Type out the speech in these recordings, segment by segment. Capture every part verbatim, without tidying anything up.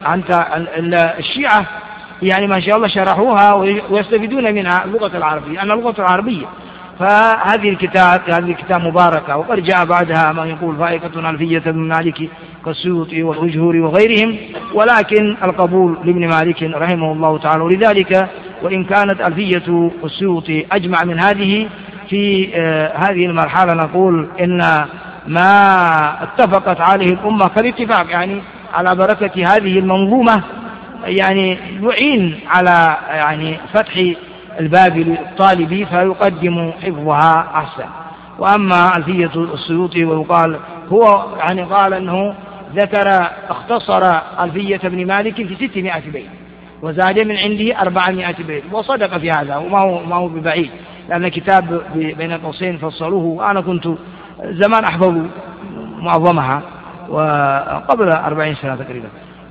أنت الشيعة يعني ما شاء الله شرحوها ويستفيدون منها اللغة العربية، أن اللغة العربية. فهذه الكتاب هذه الكتاب مباركة، وقد جاء بعدها ما يقول فائقة ألفية بن مالك كالسيوطي والأجهري وغيرهم، ولكن القبول لابن مالك رحمه الله تعالى. ولذلك وإن كانت ألفية السيوطي أجمع من هذه في آه هذه المرحلة، نقول إن ما اتفقت عليه الأمة كالاتفاق يعني على بركة هذه المنظومة يعني يعين على يعني فتح الباب للطالب فيقدم حفظها أحسن. وأما ألفية السيوطي ويقال هو يعني قال أنه ذكر اختصر ألفية ابن مالك في ستمائة بيت وزاد من عنده أربعمائة بيت، وصدق في هذا وما هو ما هو ببعيد، لأن كتاب بين قوسين فصلوه، وأنا كنت زمان أحفظ معظمها وقبل أربعين سنة تقريبا،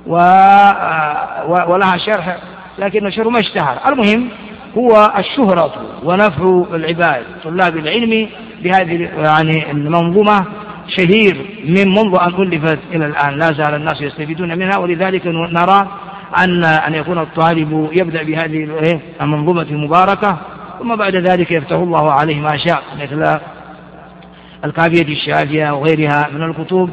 ولها شرح لكن الشرح ما اشتهر. المهم هو الشهرة ونفع العباد طلاب العلم بهذه يعني المنظومة شهير من منذ أن ألفت إلى الآن، لا زال الناس يستفيدون منها. ولذلك نرى أن أن يكون الطالب يبدأ بهذه المنظومة المباركة، ثم بعد ذلك يفتح الله عليه ما شاء مثل الكافية الشافية وغيرها من الكتب.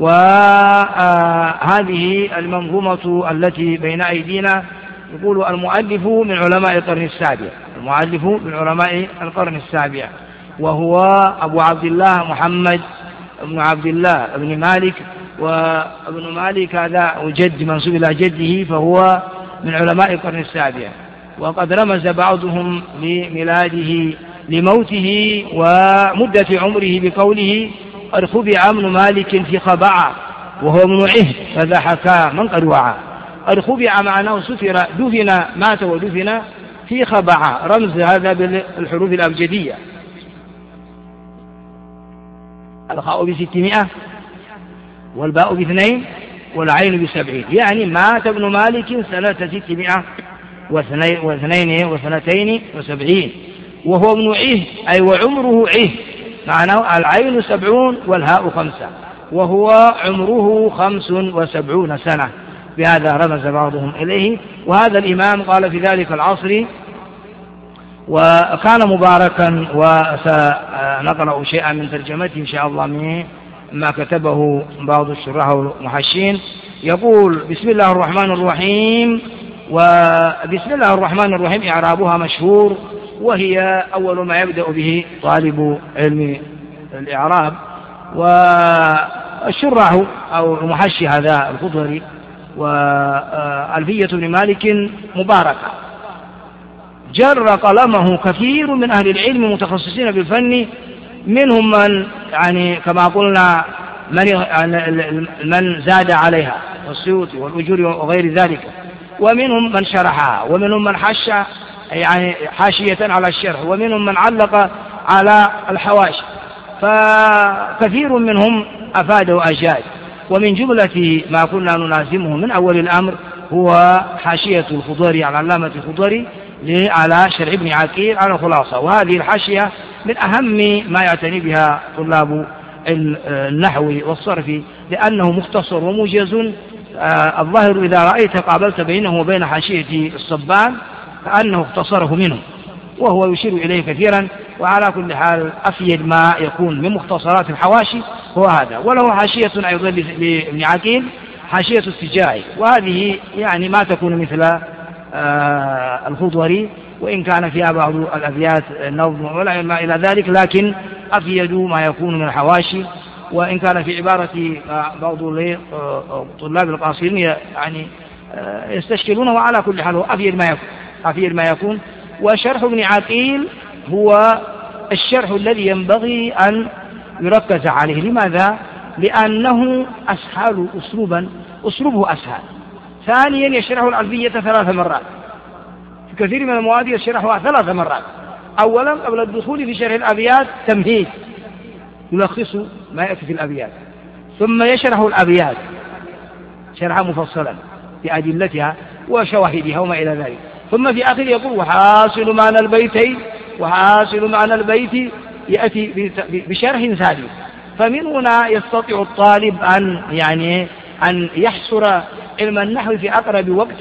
وهذه المنظومة التي بين أيدينا يقول المؤلف من علماء القرن السابع، المؤلف من علماء القرن السابع وهو أبو عبد الله محمد بن عبد الله بن مالك، وابن مالك هذا جد منسوب إلى جده، فهو من علماء القرن السابع. وقد رمز بعضهم لميلاده لموته ومدة عمره بقوله قد خبع ابن مالك في خبعة وهو ابن عهد فذا حكى من قد وعى. قد خبع معناه ستر، دفن مات ودفن في خبعة، رمز هذا بالحروف الأبجدية، الخاء بستمائة والباء باثنين والعين بسبعين، يعني مات ابن مالك سنة ستمائة واثنين وثنتين وسبعين وهو ابن عهد أي وعمره عهد، معناه العين سبعون والهاء خمسة، وهو عمره خمس وسبعون سنة، بهذا رمز بعضهم إليه. وهذا الإمام قال في ذلك العصر وكان مباركا، وسنقرأ شيئا من ترجمته إن شاء الله من ما كتبه بعض الشراح والمحشين. يقول بسم الله الرحمن الرحيم. وبسم الله الرحمن الرحيم إعرابها مشهور، وهي أول ما يبدأ به طالب علم الإعراب. والشراح أو المحشي هذا الخضري وألفية ابن مالك مباركة، جر قلمه كثير من أهل العلم متخصصين بالفن، منهم من يعني كما قلنا من من زاد عليها والسيوطي والأجهري وغير ذلك، ومنهم من شرحها، ومنهم من حش يعني حاشية على الشرح، ومنهم من علق على الحواشي، فكثير منهم أفاد وأجاد. ومن جملة ما كنا نلازمه من أول الأمر هو حاشية الخضري على علامة الخضري على شرح ابن عقيل على الخلاصة، وهذه الحاشية من أهم ما يعتني بها طلاب النحو والصرف، لأنه مختصر وموجز. آه الظاهر إذا رأيت قابلت بينه وبين حاشية الصبان كأنه اختصره منه، وهو يشير إليه كثيرا. وعلى كل حال أفيد ما يكون من مختصرات الحواشي هو هذا. وله حاشية أيضا لابن عقيل، حاشية السجاعي، وهذه يعني ما تكون مثل آه الخضري، وإن كان فيها بعض الأبيات نظم ولا ما إلى ذلك، لكن أفيد ما يكون من الحواشي. وإن كان في عبارة بعض طلاب القاصرين يعني يستشكلونه، وعلى كل حال أفيد ما يكون أفيد ما يكون. وشرح ابن عقيل هو الشرح الذي ينبغي أن يركز عليه. لماذا؟ لأنه أسهل أسلوبا، أسلوبه أسهل. ثانيا يشرح الألفية ثلاث مرات، في كثير من المواد يشرحها ثلاث مرات. أولا قبل الدخول في شرح الأبيات تمهيد يلخص ما يأتي في الأبيات، ثم يشرح الأبيات شرحا مفصلا بأدلتها وشواهدها وما إلى ذلك، ثم في آخر يقول وحاصل معنى البيتين وحاصل معنى البيت يأتي بشرح ثالث. فمن هنا يستطيع الطالب أن يعني أن يحصر علم النحو في أقرب وقت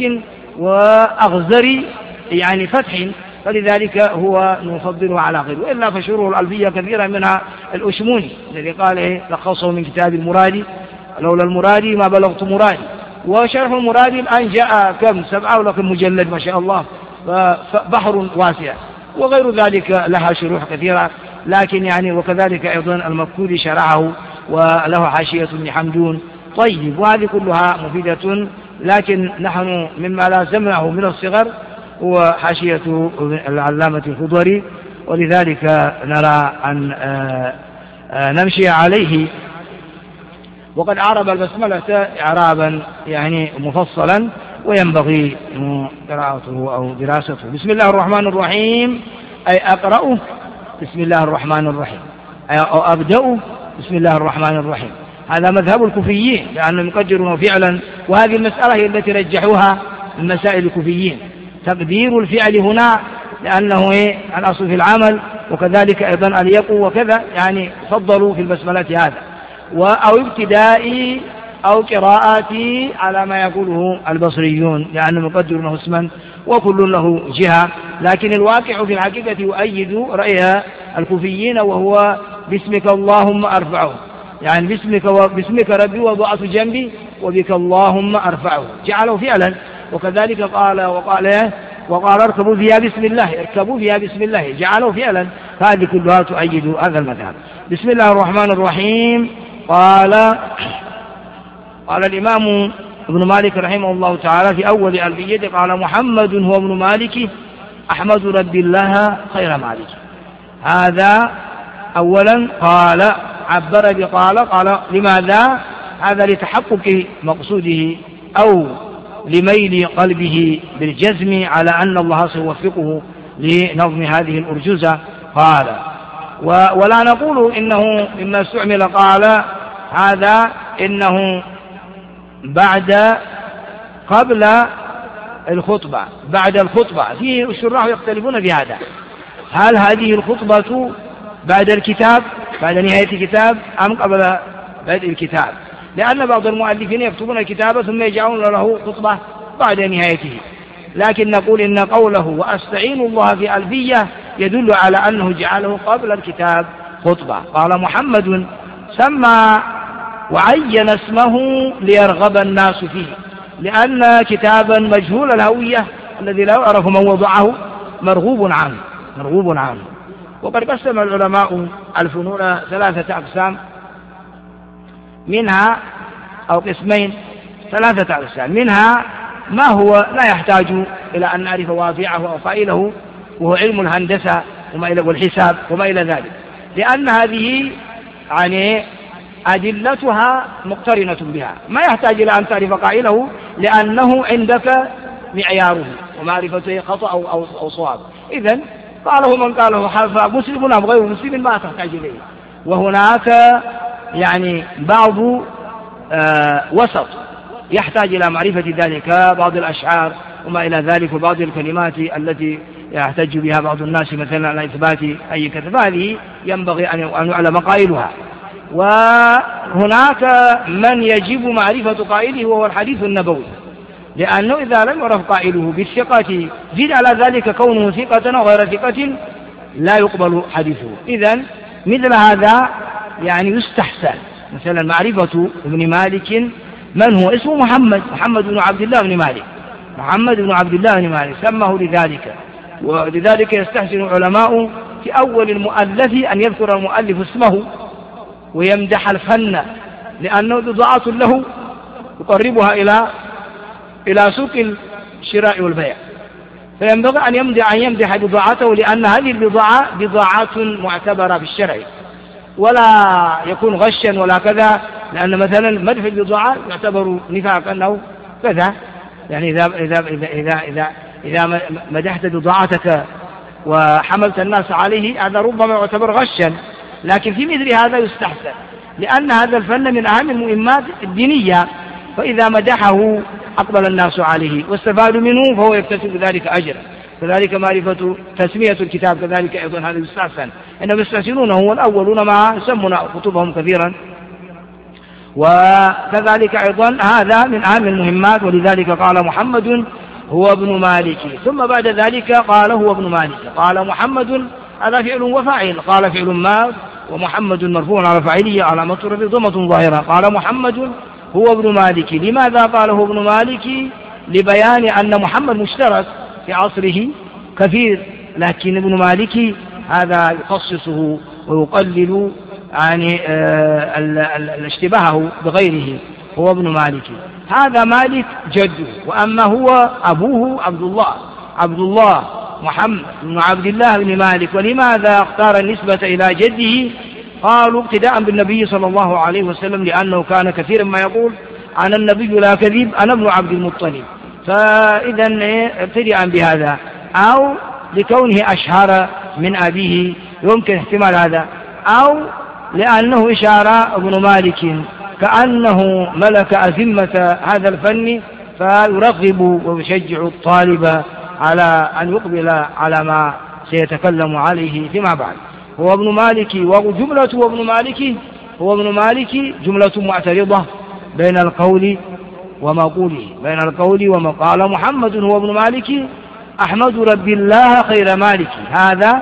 وأغزر يعني فتح، فلذلك هو نفضله على غيره. وإلا فشروح الألفية كثيرة منها الأشموني الذي قال إيه لخصه من كتاب المرادي، لولا المرادي ما بلغت مرادي. وشرح المرادي الآن جاء كم سبعة ولا كم مجلد ما شاء الله، فبحر واسع. وغير ذلك لها شروح كثيرة، لكن يعني وكذلك أيضا المفقودي شرحه وله حاشية ابن حمدون. طيب، وهذه كلها مفيدة، لكن نحن مما لازمناه من الصغر هو حاشية العلامة الخضري، ولذلك نرى أن نمشي عليه. وقد أعرب البسملة إعرابا يعني مفصلا وينبغي قراءته أو دراسته. بسم الله الرحمن الرحيم، أي أقرأه بسم الله الرحمن الرحيم، أي أو أبدأه بسم الله الرحمن الرحيم. هذا مذهب الكوفيين لأنهم يقدرون فعلا، وهذه المسألة هي التي رجحوها من مسائل الكوفيين، تقدير الفعل هنا لأنه الأصل في العمل، وكذلك أيضا اليقو وكذا، يعني فضلوا في البسملة هذا. أو ابتدائي أو قراءاتي على ما يقوله البصريون لأنهم يقدرونه اسما وكل له جهة، لكن الواقع في الحقيقة يؤيد رأي الكوفيين، وهو باسمك اللهم أرفعه، يعني باسمك, باسمك ربي وضعت جنبي وبك اللهم أرفعه، جعله فعلا. وكذلك قال وقال وقال اركبوا فيها بسم الله، اركبوا فيها بسم الله، جعله فعلا. هذه كلها تؤيد هذا المذهب. بسم الله الرحمن الرحيم. قال قال الإمام ابن مالك رحمه الله تعالى في أول ألفيته قال محمد هو ابن مالك أحمد رب الله خير مالك. هذا أولا قال عبر بقال، قال لماذا؟ هذا لتحقق مقصوده أو لميل قلبه بالجزم على أن الله سيوفقه لنظم هذه الأرجوزة. قال ولا نقول إنه مما استعمل قال هذا إنه بعد قبل الخطبة بعد الخطبة. فيه الشراح يختلفون في هذا، هل هذه الخطبة بعد الكتاب بعد نهاية الكتاب أم قبل بدء الكتاب؟ لأن بعض المؤلفين يكتبون الكتاب ثم يجعلون له خطبة بعد نهايته، لكن نقول إن قوله وأستعين الله في ألفية يدل على أنه جعله قبل الكتاب خطبة. قال محمد سمى وعين اسمه ليرغب الناس فيه، لأن كتابا مجهول الهوية الذي لا يعرف من وضعه مرغوب عنه مرغوب عنه. وقد قسم العلماء الفنون ثلاثة أقسام، منها أو قسمين ثلاثة أقسام، منها ما هو لا يحتاج إلى أن نعرف واضعه أو قائله، وهو علم الهندسة وما إلى والحساب وما إلى ذلك، لأن هذه يعني أدلتها مقترنة بها، ما يحتاج إلى أن تعرف قائله لأنه عندك معياره ومعرفته خطأ أو, أو, أو صواب. إذن قاله من قاله حرف مسلم أو غير مسلم ما تحتاج إليه. وهناك يعني بعض آه وسط يحتاج إلى معرفة ذلك، بعض الأشعار وما إلى ذلك، وبعض الكلمات التي يحتج بها بعض الناس مثلا على إثبات أي كتاب، هذه ينبغي أن يعلم قائلها. وهناك من يجب معرفة قائله وهو الحديث النبوي، لأنه إذا لم يعرف قائله بالثقة زيد على ذلك كونه ثقة أو غير ثقة لا يقبل حديثه. إذن مثل هذا يعني يستحسن مثلا معرفة ابن مالك من هو، اسمه محمد محمد بن عبد الله بن مالك محمد بن عبد الله بن مالك سماه لذلك. ولذلك يستحسن العلماء في أول المؤلف أن يذكر المؤلف اسمه ويمدح الفن، لأنه بضاعة له يقربها إلى إلى سوق الشراء والبيع، فينبغي أن يمدح أن يمدح بضاعته، لأن هذه البضاعة بضاعات معتبرة في الشرع، ولا يكون غشا ولا كذا، لأن مثلا مدح البضاعة يعتبر نفاق أنه كذا، يعني إذا إذا إذا إذا إذا, إذا مدحت بضاعتك وحملت الناس عليه هذا ربما يعتبر غشا، لكن في مثل هذا يستحسن، لأن هذا الفن من أهم المهمات الدينية، فإذا مدحه أقبل الناس عليه واستفادوا منه فهو يكتسب ذلك أجرا. كذلك معرفة تسمية الكتاب كذلك أيضا هذا يستحسن، إنهم يستحسنونه، هو الأولون ما يسمون كتبهم كثيرا. وكذلك أيضا هذا من أهم المهمات، ولذلك قال محمد هو ابن مالك. ثم بعد ذلك قال هو ابن مالك، قال محمد هذا فعل وفاعل، قال فعل ما ومحمد مرفوع على فاعله علامة رفعه ضمة ظاهرة، قال محمد هو ابن مالك. لماذا قال هو ابن مالك؟ لبيان أن محمد مشترك في عصره كثير، لكن ابن مالك هذا يخصصه ويقلل يعني اشتباهه بغيره، هو ابن مالك. هذا مالك جده، وأما هو أبوه عبد الله، عبد الله محمد بن عبد الله بن مالك. ولماذا اختار النسبة إلى جده؟ قالوا اقتداء بالنبي صلى الله عليه وسلم، لأنه كان كثيرا ما يقول عن النبي لا كذب أنا ابن عبد المطلب، فإذا ابتداء بهذا، أو لكونه أشهر من أبيه يمكن احتمال هذا، أو لأنه إشارة ابن مالك كأنه ملك أزمة هذا الفن فيرغب ويشجع الطالب على أن يقبل على ما سيتكلم عليه فيما بعد. هو ابن مالك، وجملة ابن مالك هو ابن مالك جملة معترضة بين القول ومقوله، بين القول وما قال محمد هو ابن مالك أحمد رب الله خير مالك، هذا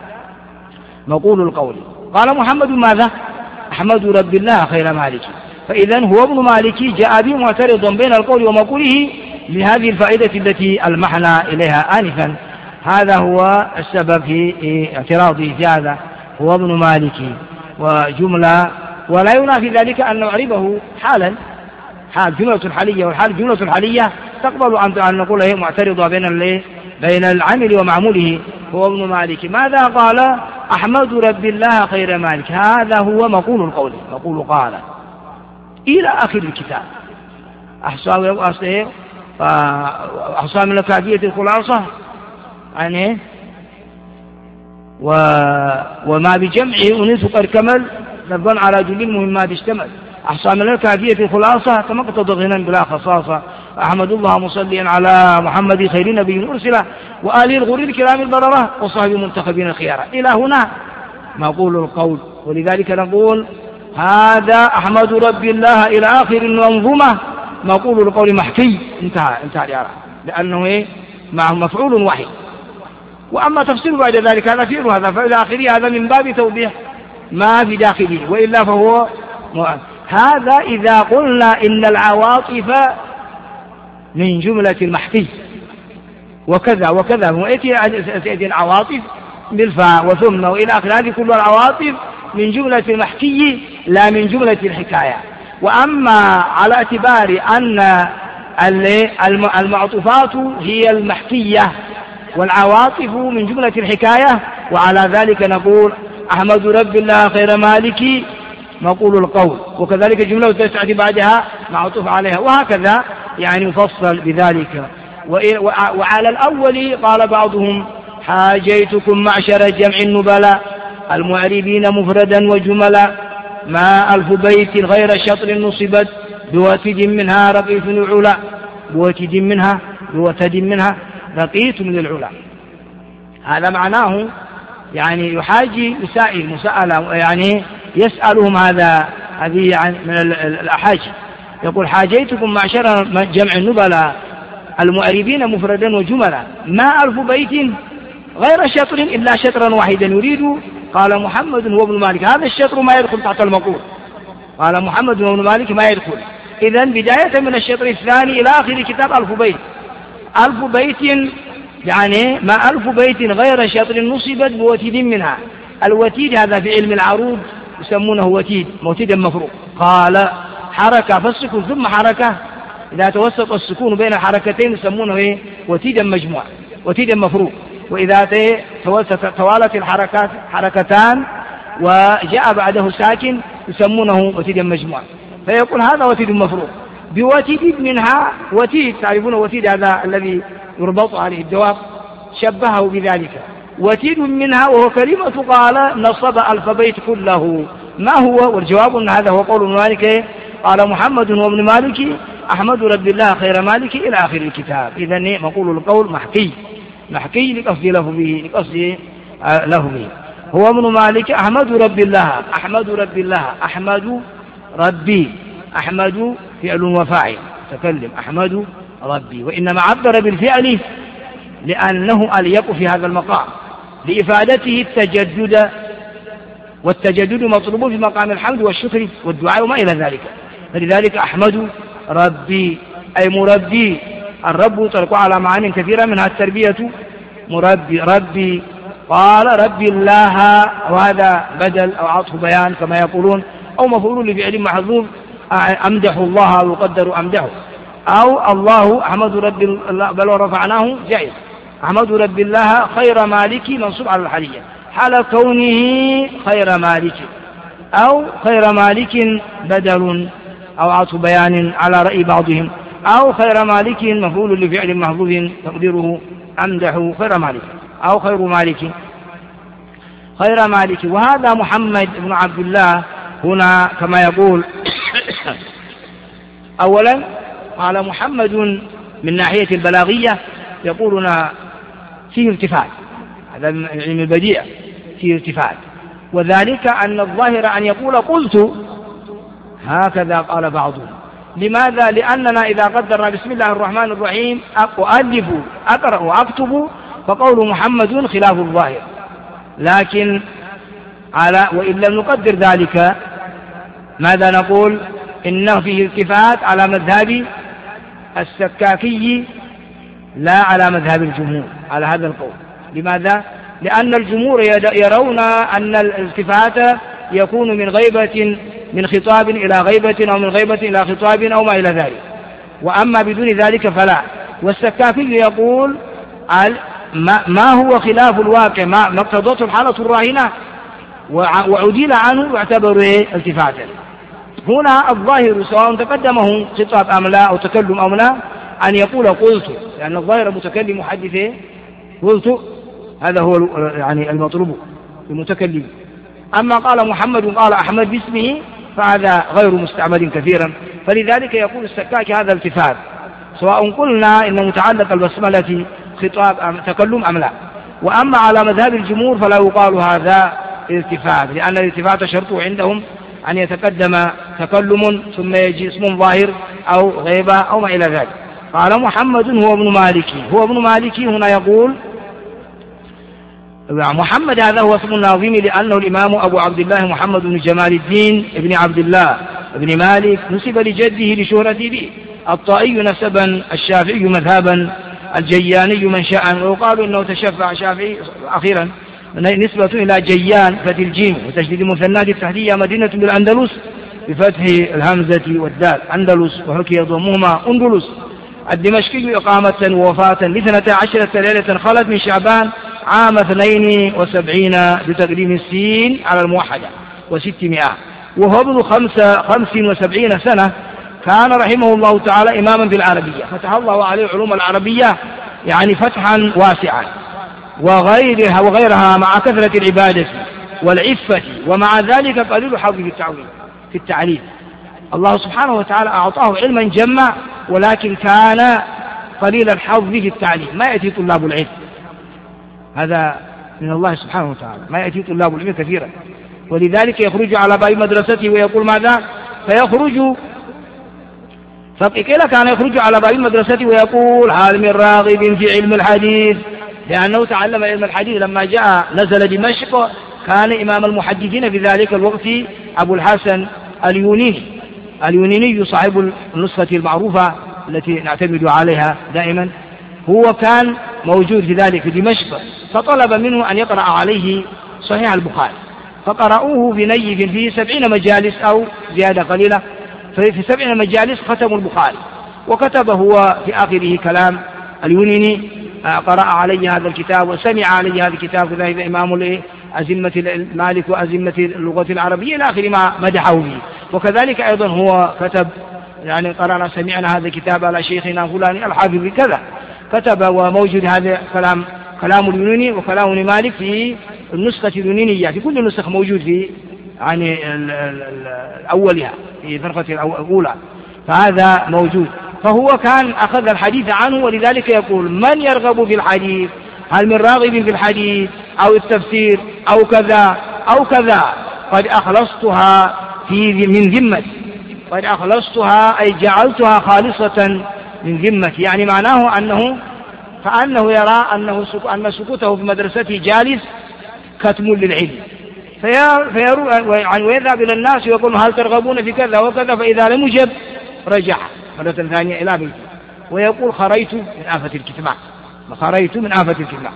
مقول القول. قال محمد ماذا؟ أحمد رب الله خير مالك. فإذا هو ابن مالك جاء به معترضا بين القول ومقوله لهذه الفائدة التي ألمحنا إليها آنفا. هذا هو السبب في اعتراضه في هذا، هو ابن مالك وجملة، ولا ينافي ذلك أن نعربه حالا، حال جملة الحالية، والحال جملة الحالية تقبل أن نقول هي معترضة بين بين العمل ومعموله. هو ابن مالك ماذا قال؟ أحمد رب الله خير مالك، هذا هو مقول القول، مقول قال إلى آخر الكتاب. أحصى أحصى من كافية الخلاصة يعني و... وما بجمعه أنيس قد كمل نبضا على جل المهمات اشتمل. أحصى من الكافية الخلاصة كما قد غنى بلا خصاصة. أحمد الله مصليا على محمد خير نبي أرسله وآله الغر الكرام البررة وصحب المنتخبين الخيارة. إلى هنا مقول القول، ولذلك نقول هذا أحمد رب الله إلى آخر المنظومة مقول القول محكي، انتهى انتهى الإعراب، لأنه إيه؟ معه مفعول واحد. وأما تفسير بعد ذلك هذا فعل هذا فإلى آخره، هذا من باب توضيح ما في داخله، وإلا فهو هذا إذا قلنا إن العواطف من جملة المحكي وكذا وكذا، وإتي العواطف بالفاء وثم وإلى آخره، هذه كل العواطف من جملة المحكي لا من جملة الحكاية. وأما على اعتبار أن المعطوفات هي المحكية والعواطف من جملة الحكاية، وعلى ذلك نقول أحمد رب الله خير مالك مقول القول، وكذلك جملة تأتي بعدها معطوف عليها، وهكذا يعني يفصل بذلك. وعلى الأول قال بعضهم حاجيتكم معشر جمع النبلاء المعربين مفردا وجملا ما ألف بيت غير شطر نصبت بوتد منها رقيت العلا، بوتد منها بوتد منها رقيت من العلا. هذا معناه يعني يحاجي مسائل مسألة، يعني يسألهم هذا هذه يعني من الأحاجي. يقول حاجيتكم معشر جمع النبلاء المعربين مفردا وجملا ما ألف بيت غير شطر إلا شطرا واحدا يريد. قال محمد هو ابن مالك، هذا الشطر ما يدخل تحت المقول، قال محمد هو ابن مالك ما يدخل. إذن بداية من الشطر الثاني إلى آخر كتاب ألف بيت، ألف بيت يعني ما ألف بيت غير شطر نصبت بوتيد منها. الوتيد هذا في علم العروض يسمونه وتيد، موتيدا مفروق. قال حركة فالسكون ثم حركة، إذا توسط السكون بين الحركتين يسمونه إيه؟ وتيدا مجموع، وتيدا مفروق. وإذا توالت الحركات حركتان وجاء بعده ساكن يسمونه وتيدا مجموع، فيقول هذا وتيد مفروق بوتيد منها. وتيد تعرفون وتيد هذا الذي يربط عليه الدواب، شبهه بذلك وتيد منها، وهو كلمة قال نصب ألف بيت كله. ما هو؟ والجواب أن هذا هو قول ابن مالك، قال محمد هو ابن مالك أحمد رب الله خير مالك إلى آخر الكتاب. إذن مقول القول محكي، محكي لقصد له به، لقصد له به. هو ابن مالك أحمد رب الله، أحمد رب الله، أحمد ربي أحمد فعل وفاعل تكلم أحمد ربي، وإنما عبر بالفعل لأنه أليق في هذا المقام لإفادته التجدد، والتجدد مطلوب في مقام الحمد والشكر والدعاء وما إلى ذلك. فلذلك أحمد ربي أي مربي. الرب يطلق على معاني كثيرة منها التربية، مربي ربي. قال ربي الله، وهذا بدل أو عطف بيان كما يقولون، أو مفعول لفعل محذوف أمدح الله أو يقدر أمدحه، أو الله أحمد ربي الله بل ورفعناه جائز. أحمد ربي الله خير مالك منصوب على الحالية حال كونه خير مالك، أو خير مالك بدل أو عطف بيان على رأي بعضهم، أو خير مالك مفعول لفعل محذوف تقديره أمدح خير مالك أو خير مالك خير مالك. وهذا محمد بن عبد الله هنا كما يقول أولا قال محمد من ناحية البلاغية يقولنا فيه ارتفاع، هذا علم البديع فيه ارتفاع، وذلك أن الظاهر أن يقول قلت، هكذا قال بعضهم. لماذا؟ لأننا إذا قدرنا بسم الله الرحمن الرحيم أؤلف أقرأ أكتب فقول محمد خلاف الظاهر، لكن على وإن لم نقدر ذلك ماذا نقول؟ إنه فيه التفات على مذهب السكاكي لا على مذهب الجمهور على هذا القول. لماذا؟ لأن الجمهور يرون أن الالتفات يكون من غيبة من خطاب إلى غيبة أو من غيبة إلى خطاب أو ما إلى ذلك، وأما بدون ذلك فلا. والسكاكي يقول ما هو خلاف الواقع ما اقتضته الحالة الراهنة وعديل عنه يعتبر التفاتا. هنا الظاهر سواء تقدمه خطاب أم لا أو تكلم أم لا أن يقول قلت، لأن الظاهر متكلم محدث قلت، هذا هو يعني المطلوب المتكلم. أما قال محمد قال أحمد باسمه فهذا غير مستعمل كثيرا. فلذلك يقول السكاك هذا التفات، سواء قلنا إن متعلق البسملة خطاب أم تكلم أم لا. وأما على مذهب الجمهور فلا يقال هذا التفات، لأن الالتفات شرطه عندهم أن يتقدم تكلم ثم يجي اسم ظاهر أو غيبة أو ما إلى ذلك. قال محمد هو ابن مالكي، هو ابن مالكي هنا يقول محمد هذا هو اسم الناظم لأنه الإمام أبو عبد الله محمد بن جمال الدين ابن عبد الله ابن مالك نسب لجده لشهرته به، الطائي نسبا، الشافعي مذهبا، الجياني منشأ، ويقال إنه تشفع شافعي أخيرا نسبة إلى جيان فتح الجيم وتشديد مثنات التحتية مدينة بالأندلس بفتح الهمزة والدال أندلس، وحكي ضمهما أندلس. الدمشقي إقامة ووفاة لاثنتا عشرة ليلة خلت من شعبان عام اثنين وسبعين بتقديم السين على الموحدة وستمائة، وهو ابن خمسة خمس وسبعين سنة. كان رحمه الله تعالى إماما في العربية، فتح الله عليه علوم العربية يعني فتحا واسعا وغيرها وغيرها مع كثرة العبادة والعفة، ومع ذلك قليل حظ في التعويل في التعليم. الله سبحانه وتعالى أعطاه علما جما، ولكن كان قليل الحظ في التعليم، ما يأتي طلاب العلم، هذا من الله سبحانه وتعالى، ما يأتي طلاب العلم كثيرا. ولذلك يخرج على باب مدرسته ويقول ماذا؟ فيخرج فقيل كان يخرج على باب مدرسته ويقول هل من راغب في علم الحديث، لأنه تعلم علم الحديث لما جاء نزل دمشق. كان إمام المحدثين في ذلك الوقت أبو الحسن اليونيني اليونيني صاحب النسخة المعروفة التي نعتمد عليها دائما، هو كان موجود في ذلك في دمشق، فطلب منه أن يقرأ عليه صحيح البخاري، فقرأوه بنيف في سبعين مجالس أو زيادة قليلة، ففي سبعين مجالس ختموا البخاري، وكتب هو في آخره كلام اليونيني قرأ علي هذا الكتاب وسمع علي هذا الكتاب، فذهب إمام أزمة المالك وأزمة اللغة العربية إلى آخر ما مدحه به. وكذلك أيضا هو كتب يعني قرأنا سمعنا هذا الكتاب على شيخنا فلان الحافظ كذا، كتب وموجود هذا كلام كلام اليوناني وكلام مالك في النسخة اليونانية، في كل النسخ موجود في يعني أولها في فرقة الأولى، فهذا موجود. فهو كان أخذ الحديث عنه، ولذلك يقول من يرغب في الحديث، هل من راغب في الحديث أو التفسير أو كذا أو كذا، قد أخلصتها في من ذمتي، قد أخلصتها أي جعلتها خالصة من ذمتي، يعني معناه أنه كأنه يرى أنه أن سكوته في مدرسته جالس كتم للعلم، ويذهب إلى الناس ويقول هل ترغبون في كذا وكذا، فإذا لم يجب رجع مرة ثانية إلى بيته ويقول خريت من آفة الكتمان، خريت من آفة الكتمان.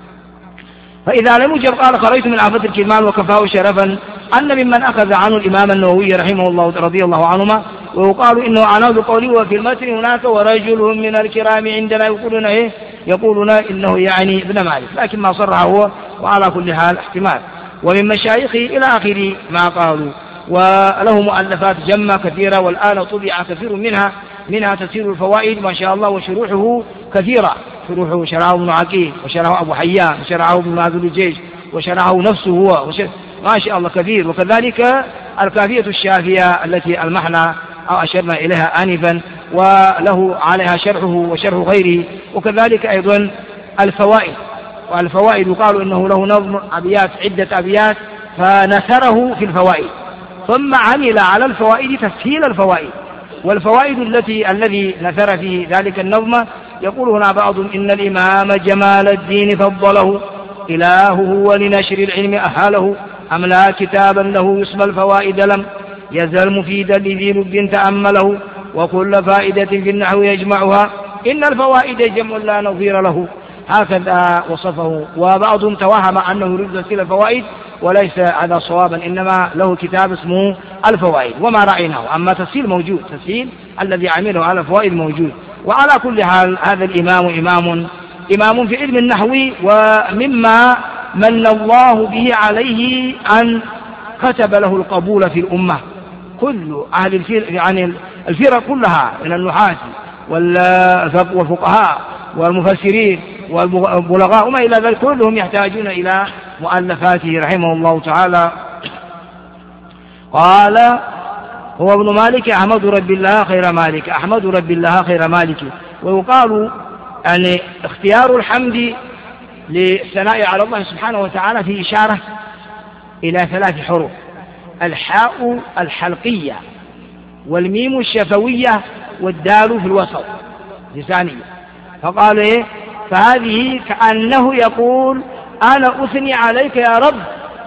فإذا لم يجب قال خريت من آفة الكتمان، وكفاه شرفا أن ممن أخذ عنه الإمام النووي رحمه الله رضي الله عنهما، ويقال إنه عناه بقوله وفي المتن هناك ورجل من الكرام عندنا يقولون إيه يقولون إنه يعني ابن مالك، لكن ما صرح هو، وعلى كل حال احتمال. ومن مشايخه إلى آخر ما قالوا، وله مؤلفات جمة كثيرة، والآن طبع كثير منها منها تفسير الفوائد ما شاء الله، وشروحه كثيرة، شروحه شرحه ابن عقيل، وشرحه أبو حيان، وشرحه ابن ماذر الجيش، وشرحه نفسه هو، ما شاء الله كثير. وكذلك الكافية الشافية التي المحنى أو أشرنا إليها آنفا، وله عليها شرحه وشرح غيره. وكذلك أيضا الفوائد، والفوائد يقال إنه له نظم أبيات عدة أبيات فنثره في الفوائد، ثم عمل على الفوائد تسهيل الفوائد. والفوائد التي الذي نثر في ذلك النظم يقول هنا بعضهم إن الإمام جمال الدين فضله إلهه ولنشر العلم أهله، أملا كتابا له يسمى الفوائد لم يزل مفيدا لذي لب تأمله، وكل فائدة في النحو يجمعها إن الفوائد جمع لا نظير له، هكذا وصفه. وبعضهم توهم أنه يريد تسهيل الفوائد، وليس هذا صوابا، إنما له كتاب اسمه الفوائد وما رأيناه. أما تسهيل موجود، تسهيل الذي عمله على الفوائد موجود. وعلى كل حال هذا الإمام إمام إمام في علم النحو، ومما من الله به عليه أن كتب له القبول في الأمة. كل أهل الفرق يعني الفرق كلها من النحاة والفقهاء والمفسرين والبلغاء وما إلى ذلك كلهم يحتاجون إلى مؤلفاته رحمه الله تعالى. قال هو ابن مالك أحمد رب الله خير مالك، أحمد رب الله خير مالك. ويقال يعني اختيار الحمد للثناء على الله سبحانه وتعالى في إشارة إلى ثلاث حروف: الحاء الحلقية، والميم الشفوية، والدال في الوسط لسانية. فقال إيه؟ فهذه كأنه يقول أنا أثني عليك يا رب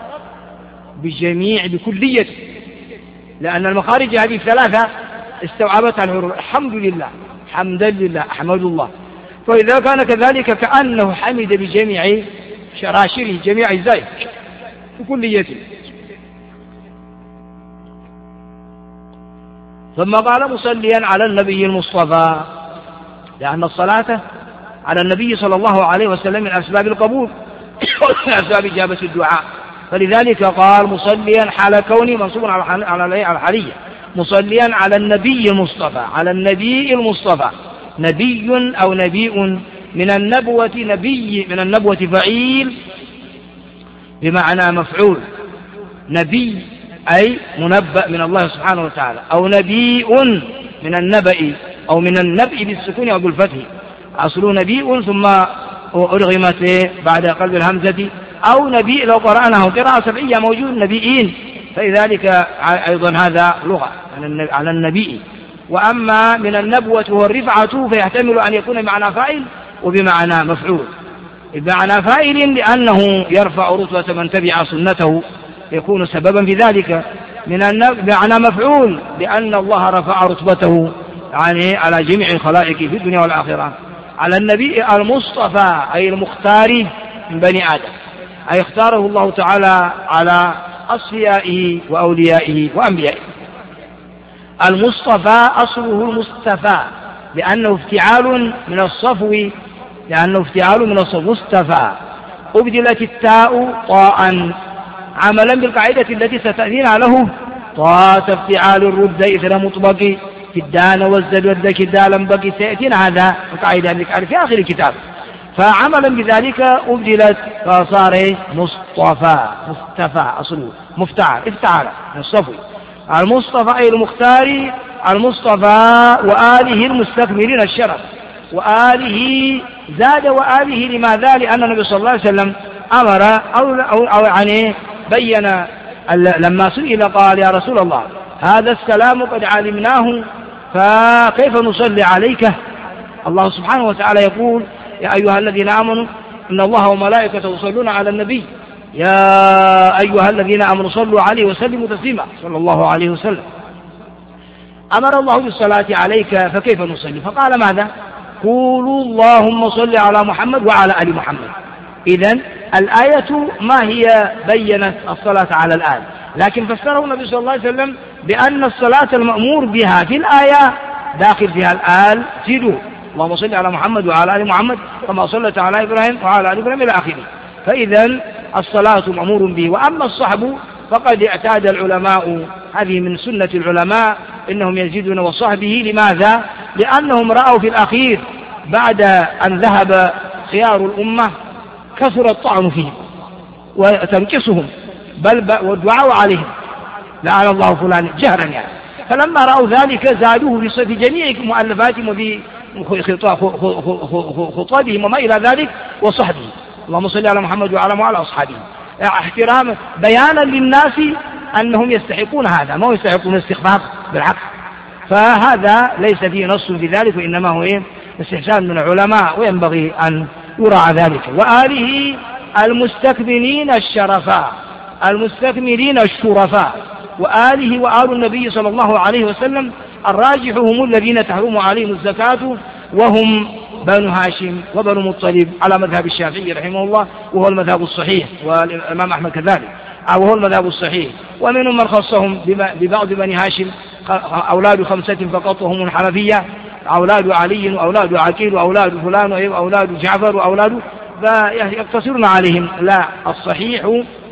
بجميع بكليته، لأن المخارج هذه الثلاثة استوعبتها الحروف. الحمد لله، حمدا لله، أحمد الله. فإذا كان كذلك كأنه حمد بجميع شراشره، جميع أجزائه بكليته. ثم قال مصليا على النبي المصطفى، لأن الصلاة على النبي صلى الله عليه وسلم من أسباب القبول ومن أسباب إجابة الدعاء، فلذلك قال مصليا حال كوني منصوب على الحالية، مصليا على النبي المصطفى، على النبي المصطفى. نبي أو نبيء من النبوة، نبي من النبوة فعيل بمعنى مفعول، نبي أي منبأ من الله سبحانه وتعالى، أو نبيء من النبأ أو من النبأ بالسكون أو بالفتح، أصله نبيء ثم أرغمت بعد قلب الهمزة، أو نبي لو قرأناه قراءة سبعية موجود نبيين، فلذلك أيضا هذا لغة على النبي. وأما من النبوة هو الرفعة، فيحتمل أن يكون بمعنى فاعل وبمعنى مفعول. بمعنى فاعل لأنه يرفع رتبة من تبع سنته، يكون سببا في ذلك. من بمعنى مفعول لأن الله رفع رتبته يعني على جميع الخلائق في الدنيا والآخرة. على النبي المصطفى أي المختار من بني آدم، أي اختاره الله تعالى على أصفيائه وأوليائه وأنبيائه. المصطفى أصله المصطفى لأنه افتعال من الصفو، لأنه افتعال من الصفو مصطفى. أبدلت التاء طاء عملا بالقاعدة التي ستأذينا له، طاء افتعال الرد إثر مطبق في الدان والزد والذك دالا بقي، سيأتينا هذا القاعدة في آخر الكتاب. فعملا بذلك أبدلت فصار مصطفى، مصطفى أصله مفتعل، افتعال من الصفو. المصطفى أي المختار، المصطفى وآله المستكملين الشرف، وآله زاد وآله لماذا؟ لأن النبي صلى الله عليه وسلم أمر أو, أو, أو يعني بين لما سئل قال يا رسول الله هذا السلام قد علمناه فكيف نصلي عليك؟ الله سبحانه وتعالى يقول يا أيها الذين آمنوا إن الله وملائكته يصلون على النبي يا أيها الذين آمنوا صلوا عليه وسلموا تسليما صلى الله عليه وسلم. أمر الله بالصلاة عليك فكيف نصلي؟ فقال ماذا؟ قولوا اللهم صل على محمد وعلى آل محمد. إذن الآية ما هي بيّنت الصلاة على الآل، لكن فسره النبي صلى الله عليه وسلم بأن الصلاة المأمور بها في الآية داخل فيها الآل زيدوا اللهم صل على محمد وعلى آل محمد كما صلت على إبراهيم وعلى آل إبراهيم إلى آخره. فإذن الصلاة مأمور به. وأما الصحب فقد اعتاد العلماء، هذه من سنة العلماء، إنهم يزيدون وصحبه. لماذا؟ لأنهم رأوا في الأخير بعد أن ذهب خيار الأمة كثر الطعن فيهم وتنكسهم بل والدعاء عليهم لعن الله فلان جهرا يعني. فلما رأوا ذلك زادوه في جميع مؤلفاتهم وفي خطابهم وما إلى ذلك وصحبه اللهم صل على محمد وعلى وعلى أصحابه، احترام بيانا للناس أنهم يستحقون هذا، ما يستحقون الاستخفاف بالعكس. فهذا ليس فيه نص في ذلك، وإنما هو استحسان من العلماء وينبغي أن يراعى ذلك. وآله المستكملين الشرفاء المستكملين الشرفاء، وآله وآل النبي صلى الله عليه وسلم الراجح هم الذين تحرم عليهم الزكاة وهم بنو هاشم وبنو مطلب على مذهب الشافعي رحمه الله، وهو المذهب الصحيح، والإمام أحمد كذلك وهو المذهب الصحيح. ومنهم من خصهم ببعض بني هاشم أولاد خمسة فقط وهم الحنفية، أولاد علي وأولاد عقيل وأولاد فلان وأولاد جعفر وأولاد، فيقتصرون عليهم. لا، الصحيح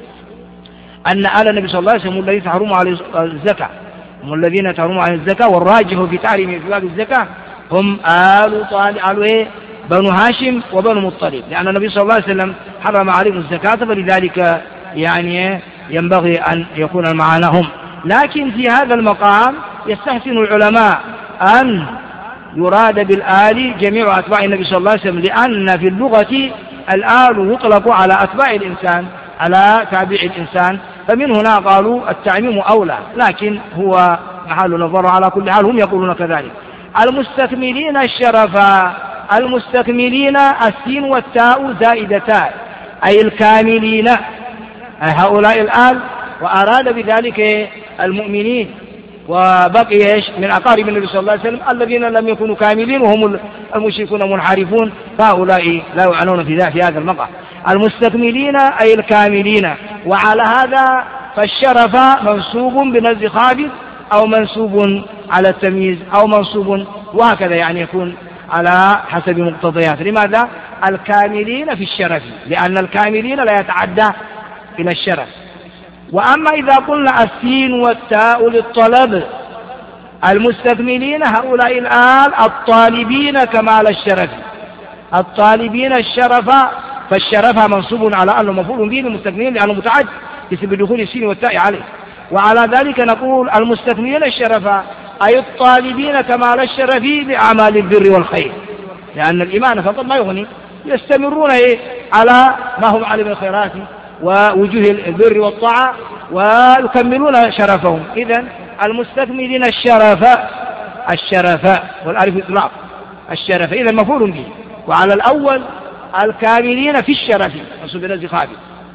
أن آل النبي صلى الله عليه وسلم الذين تحرم عليه الزكاة هم الذين تحرم عليه الزكاة، والراجح في تعريم في باب الزكاة هم آل طالب بنو هاشم وبنو مطلب، لأن النبي صلى الله عليه وسلم حرم عليهم الزكاة، فلذلك يعني ينبغي أن يكون المعنى هم. لكن في هذا المقام يستحسن العلماء أن يراد بالآل جميع أتباع النبي صلى الله عليه وسلم، لأن في اللغة الآل يطلق على أتباع الإنسان على تابع الإنسان، فمن هنا قالوا التعميم أولى، لكن هو محل نظر. على كل حال هم يقولون كذلك. المستكملين الشرفاء المستكملين السين والتاء زائدتان أي الكاملين، أي هؤلاء الآل، وأراد بذلك المؤمنين، وبقي إيش من أقارب النبي صلى الله عليه وسلم الذين لم يكونوا كاملين وهم المشركون منحرفون، فهؤلاء لا يعنون في ذا في هذا المقام. المستكملين أي الكاملين. وعلى هذا فالشرف منصوب بنزع خافض أو منصوب على التمييز أو منصوب، وهكذا يعني يكون على حسب مقتضيات. لماذا؟ الكاملين في الشرف، لأن الكاملين لا يتعدى إلى الشرف. وأما إذا قلنا السين والتاء للطلب، المستكملين هؤلاء الآن الطالبين كمال الشرف، الطالبين الشرف، فالشرف منصوب على أنه مفعول به المستكملين لأنه متعد بسبب دخول السين والتاء عليه. وعلى ذلك نقول المستكملين الشرف أي الطالبين كمال الشرف بأعمال البر والخير، لأن الإيمان فقط ما يغني، يستمرون على ما هم عليه من الخيرات ووجوه البر والطاعة ويكملون شرفهم. إذن المستكملين الشرف الشرف والألف إطلاق الشرف، إذن مفعول به. وعلى الأول الكاملين في الشرف منصوب بنزع خافض.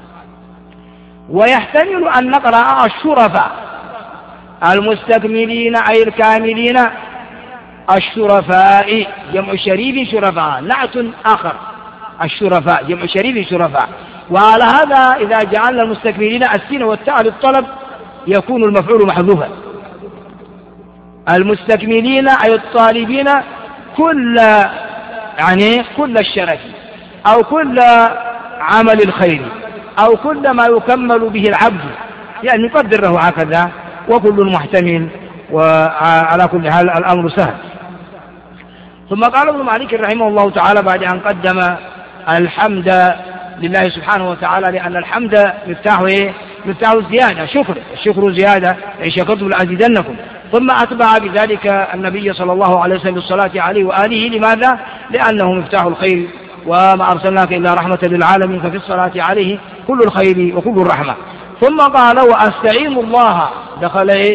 ويحتمل أن نقرأ الشرفاء المستكملين أي الكاملين الشرفاء جمع شريف شرفاء، نعت آخر الشرفاء جمع شريف شرفاء. وعلى هذا إذا جعلنا المستكملين السين والتاء للطلب يكون المفعول محذوفا. المستكملين أي الطالبين كل يعني كل الشرف أو كل عمل الخير أو كل ما يكمل به العبد، يعني نقدر له هكذا، وكل محتمل، وعلى كل حال الأمر سهل. ثم قال ابن مالك رحمه الله تعالى بعد أن قدم الحمد لله سبحانه وتعالى، لأن الحمد مفتاحه إيه؟ مفتاح الزيادة، شكر، الشكر زيادة، إن شكرتم لأزيدنكم. ثم أتبع بذلك النبي صلى الله عليه وسلم بالصلاة عليه وآله. لماذا؟ لأنه مفتاح الخير، وما أرسلناك إلا رحمة للعالمين، ففي الصلاة عليه كل الخير وكل الرحمة. ثم قال وأستعين الله، دخل إيه؟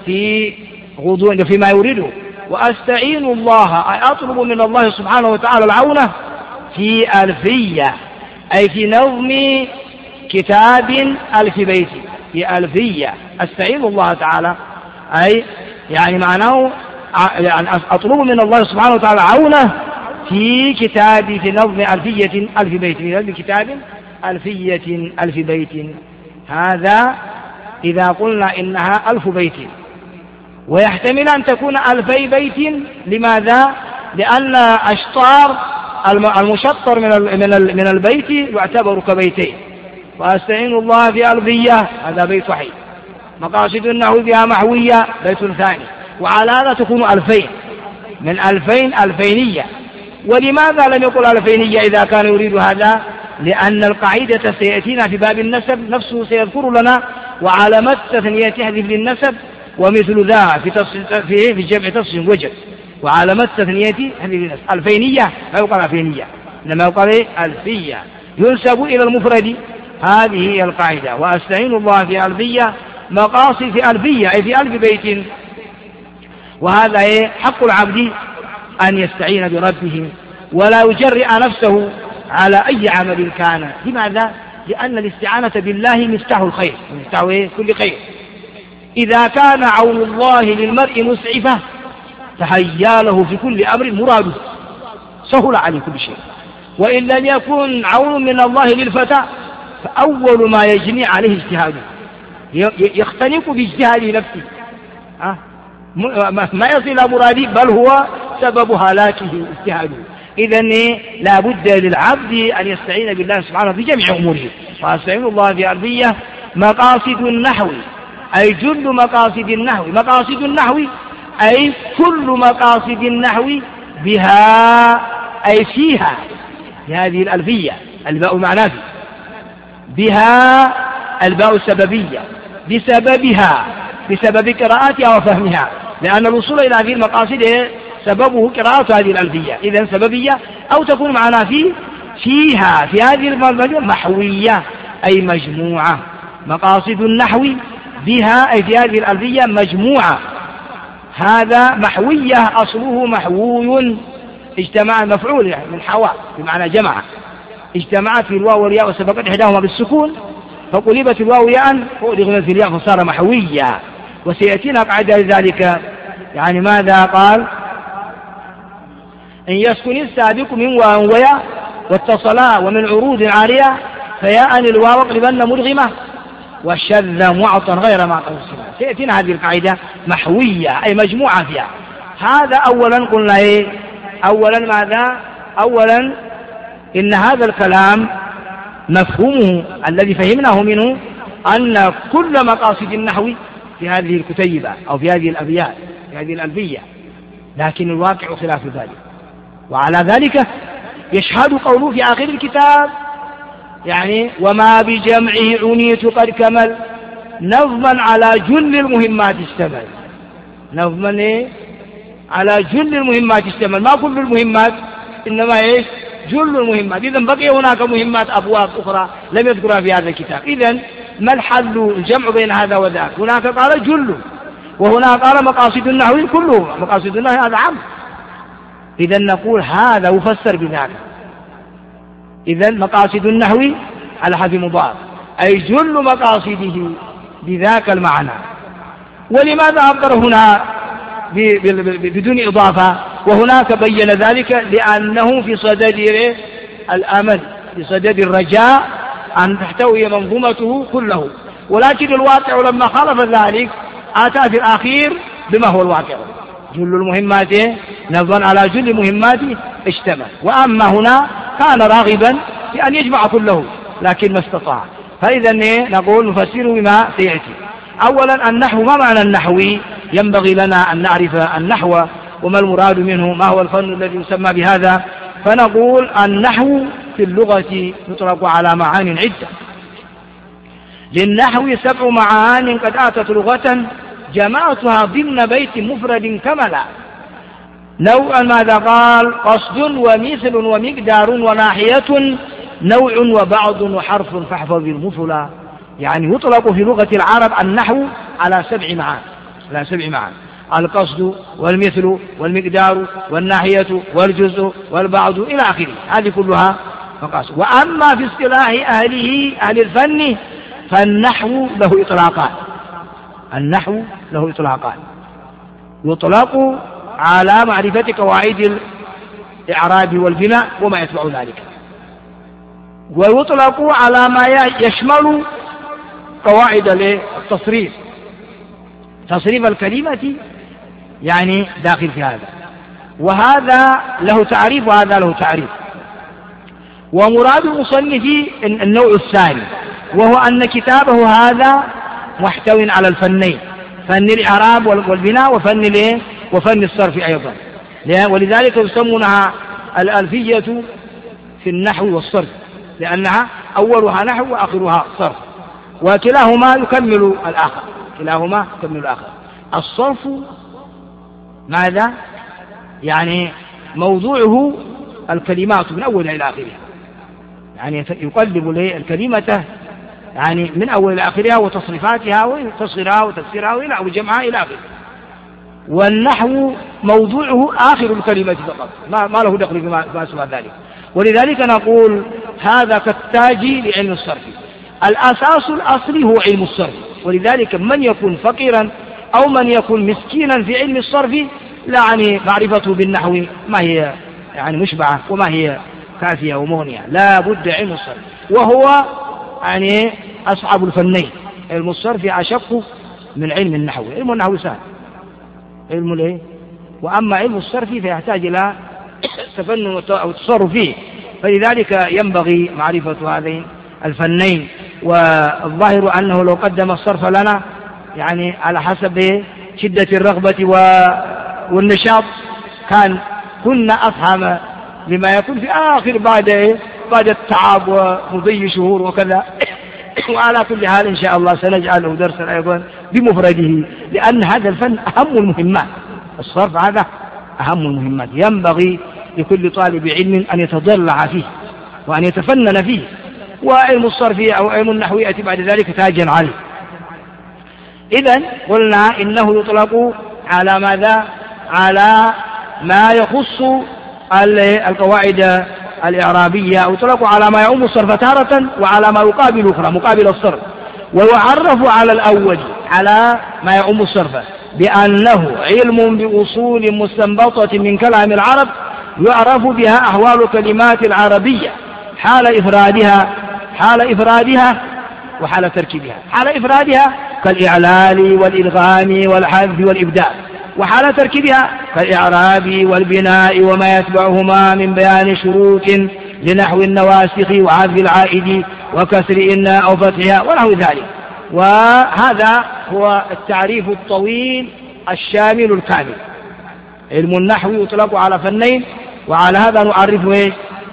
في غضون فيما يريده. وأستعين الله أي أطلب من الله سبحانه وتعالى العونة في ألفية، أي في نظم كتاب ألف بيت، في ألفية أستعين الله تعالى، أي يعني معناه يعني أطلب من الله سبحانه وتعالى عونة في كتاب في نظم ألفية ألف بيت، في نظم كتاب ألفية ألف بيت. هذا إذا قلنا إنها ألف بيت، ويحتمل أن تكون ألفي بيت. لماذا؟ لأن أشطار المشطر من من البيت يعتبر كبيتين. وأستعين الله في ألفية هذا بيت وحيد، مقاصد النحو بها محوية بيت ثاني، وعلى هذا تكون ألفين، من ألفين ألفينية. ولماذا لم يقل ألفينية إذا كان يريد هذا؟ لأن القاعدة سيأتينا في باب النسب نفسه سيذكر لنا، وعلامة تثنية تحذف للنسب، ومثل ذا في في في جمع تصل وجد، وعلامة تثنية تحذف للنسب. ألفينية ما يقال ألفينية، إنما يقال ألفية ينسب إلى المفرد. هذه هي القاعدة. وأستعين الله في ألفية، مقاصد في ألفية أي في ألف بيت. وهذا حق العبد أن يستعين بربه ولا يجرئ نفسه على أي عمل كان. لماذا؟ لأن الاستعانة بالله مفتاح الخير، مفتاح كل خير. إذا كان عون الله للمرء مسعفة تهيا له في كل أمر مراده، سهل عليه كل شيء. وإن لم يكن عون من الله للفتى فأول ما يجني عليه اجتهاده، يختنق باجتهاد نفسه، ما يصل إلى مراده، بل هو سبب هلاكه اجتهاده. إذن لا بد للعبد أن يستعين بالله سبحانه في جميع أموره. فأستعين الله في ألفية، مقاصد النحو أي جل مقاصد النحو، مقاصد النحو أي كل مقاصد النحو بها أي فيها، هذه الألفية الباء معناه بها، الباء السببية، بسببها، بسبب قراءتها وفهمها، لأن الوصول إلى هذه المقاصد سببه قراءة هذه الألفية. إذن سببية أو تكون معنا في فيها، في هذه المقاصد محوية أي مجموعة. مقاصد النحو بها أي في هذه الألفية مجموعة. هذا محوية أصله محوي، اجتماع مفعول يعني من حواء بمعنى جمع، اجتمعت في الواو والياء وسبقت إحداهما بالسكون فقلبت الواو ياء وأدغمت في الياء فصار محوية. وسيأتينا قاعدة ذلك، يعني ماذا قال؟ إن يسكن السابق من واو وياء واتصلا ومن عروض عارية فياء الواو اقلبن مدغمة والشذ معطا غير معطا. سيأتينا هذه القاعدة محوية أي مجموعة فيها. هذا أولا قلنا إيه؟ أولا ماذا؟ أولا إن هذا الكلام مفهومه الذي فهمناه منه أن كل مقاصد النحو في هذه الكتيبة أو في هذه الأبيات في هذه الألفية، لكن الواقع خلاف ذلك. وعلى ذلك يشهد قوله في آخر الكتاب يعني وما بجمعه عنيت قد كمل نظما على جل المهمات اشتمل. نظما إيه؟ على جل المهمات اشتمل، ما كل المهمات إنما إيش؟ جل المهمات. إذن بقي هناك مهمات أبواب أخرى لم يذكرها في هذا الكتاب. إذن ما الحل الجمع بين هذا وذاك؟ هناك قال جل وهنا قال مقاصد النحو كله، مقاصد النحو هذا عام. إذن نقول هذا يفسر بذاك. إذن مقاصد النحو على حذف مضاف أي جل مقاصده بذاك المعنى. ولماذا عبر هنا بدون إضافة وهناك بين ذلك؟ لأنه في صدد الأمل، في صدد الرجاء أن تحتوي منظومته كله. ولكن الواقع لما خالف ذلك آتى في الأخير بما هو الواقع، جل المهمات نظرا على جل مهماته اشتمل. وأما هنا كان راغبا في أن يجمع كله لكن ما استطاع. فإذا نقول نفسره بما سيأتي. أولا النحو، ما معنى النحو؟ ينبغي لنا أن نعرف النحو وما المراد منه، ما هو الفن الذي يسمى بهذا. فنقول النحو في اللغة يطلق على معان عدة. للنحو سبع معان قد آتت لغة جمعتها ضمن بيت مفرد كملا. نوعا ماذا قال؟ قصد ومثل ومقدار وناحية نوع وبعض وحرف فاحفظ المثلى. يعني يطلق في لغة العرب النحو على سبع معان. لا سبع معاني: القصد والمثل والمقدار والناحية والجزء والبعض إلى آخره. هذه كلها مقاصد. وأما في اصطلاح أهله أهل الفن فالنحو له إطلاقان. النحو له إطلاقان: يطلق على معرفة قواعد الإعراب والبناء وما يتبع ذلك، ويطلق على ما يشمل قواعد التصريف، تصريف الكلمة يعني داخل في هذا، وهذا له تعريف وهذا له تعريف. ومراد المصنف النوع الثاني، وهو أن كتابه هذا محتوى على الفنين: فن الإعراب والبناء وفن الايه وفن الصرف أيضا. ولذلك يسمونها الألفية في النحو والصرف، لأنها أولها نحو وآخرها صرف، وكلاهما يكمل الآخر، كلاهما يكمل الآخر. الصرف ماذا؟ يعني موضوعه الكلمات من أولها إلى آخرها، يعني يقلب الكلمة يعني من أول إلى آخرها وتصريفاتها وتصغيرها وتفسيرها وجمعها إلى آخره. والنحو موضوعه آخر الكلمة فقط، ما له دخل بما سوى ذلك. ولذلك نقول هذا كالتاج لعلم الصرف. الأساس الأصلي هو علم الصرف، ولذلك من يكون فقيرا أو من يكون مسكينا في علم الصرف لا يعني معرفته بالنحو ما هي يعني مشبعة وما هي كافية ومغنية، لا بد علم الصرف، وهو يعني أصعب الفنين. علم الصرف أشق من علم النحو. علم النحو سهل، علم الايه، وأما علم الصرف فيحتاج إلى تفنن أو تصرف فيه، فلذلك ينبغي معرفة هذين الفنين. والظاهر أنه لو قدم الصرف لنا يعني على حسب شدة الرغبة والنشاط كان كنا أفهم لما يكون في آخر بعد بعد التعب ومضي شهور وكذا. وعلى كل حال إن شاء الله سنجعله درسا أيضا بمفرده، لأن هذا الفن أهم المهمات. الصرف هذا أهم المهمات، ينبغي لكل طالب علم أن يتضلع فيه وأن يتفنن فيه. وعلم الصرف أو علم النحو يأتي بعد ذلك تاجا عليه. إذن قلنا إنه يطلق على ماذا؟ على ما يخص القواعد الإعرابية، أو يطلق على ما يعم الصرف تارة وعلى ما يقابل أخرى مقابل الصرف. ويعرف على الأول على ما يعم الصرف بأنه علم بأصول مستنبطة من كلام العرب يعرف بها أحوال كلمات العربية حال إفرادها حال إفرادها وحال تركيبها. حال إفرادها كالإعلال والإلغام والحذف والإبدال، وحال تركيبها كالإعراب والبناء وما يتبعهما من بيان شروط لنحو النواسخ وعذف العائد وكسر إن أو فتحها ونحو ذلك. وهذا هو التعريف الطويل الشامل الكامل. علم النحو يطلق على فنين، وعلى هذا نعرفه إيه؟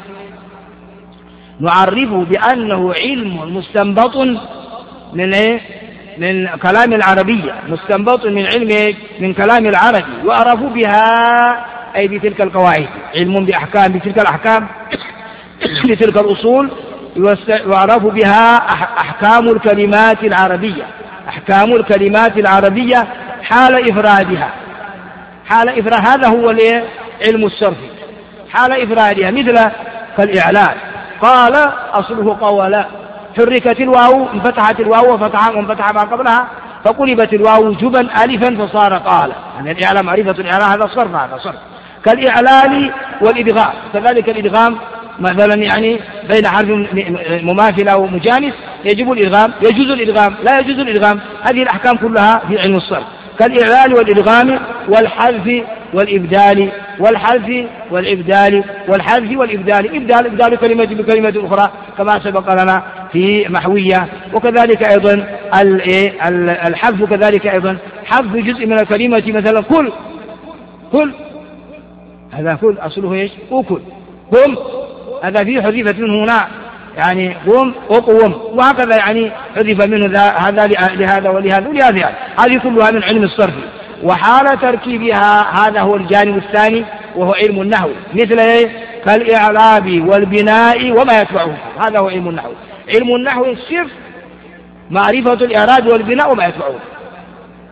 نعرفه بأنه علم مستنبط من إيه؟ من كلام العربية، مستنبط من علم إيه؟ من كلام العربي، وأعرف بها أي بتلك القواعد، علم بأحكام بتلك الأحكام بتلك الأصول، يعرف بها أحكام الكلمات العربية، أحكام الكلمات العربية حال إفرادها. حال إفراد هذا هو علم الصرف، حال إفرادها مثل كالإعلان. قال أصله قولا، حركت الواو انفتحت الواو وفتح وانفتح ما قبلها فقلبت الواو جبا ألفا فصار قال. يعني الإعلام معرفة الإعلام هذا صرف، هذا صرف. كالإعلال والإدغام، كذلك الإدغام مثلا يعني بين حرف مماثل أو مجانس يجب الإدغام، يجوز الإدغام، لا يجوز الإدغام. هذه الأحكام كلها في علم الصرف. كالإعلال والإدغام والحذف والإبدال، والحذف والإبدال والحذف والإبدال، إبدال إبدال كلمة بكلمة أخرى كما سبق لنا في محوية. وكذلك أيضا الحذف، كذلك أيضا حذف جزء من الكلمة، مثلا كل كل هذا كل أصله إيش؟ وكل قم، هذا فيه حذفت منه هنا يعني قم وقوم، وهكذا يعني حذف منه هذا لهذا ولهذا ولهذا. هذه كلها من علم الصرف. وحال تركيبها هذا هو الجانب الثاني وهو علم النحو، مثل إيه؟ كالإعراب والبناء وما يتبعه، هذا هو علم النحو. علم النحو الصرف معرفة الإعراب والبناء وما يتبعه،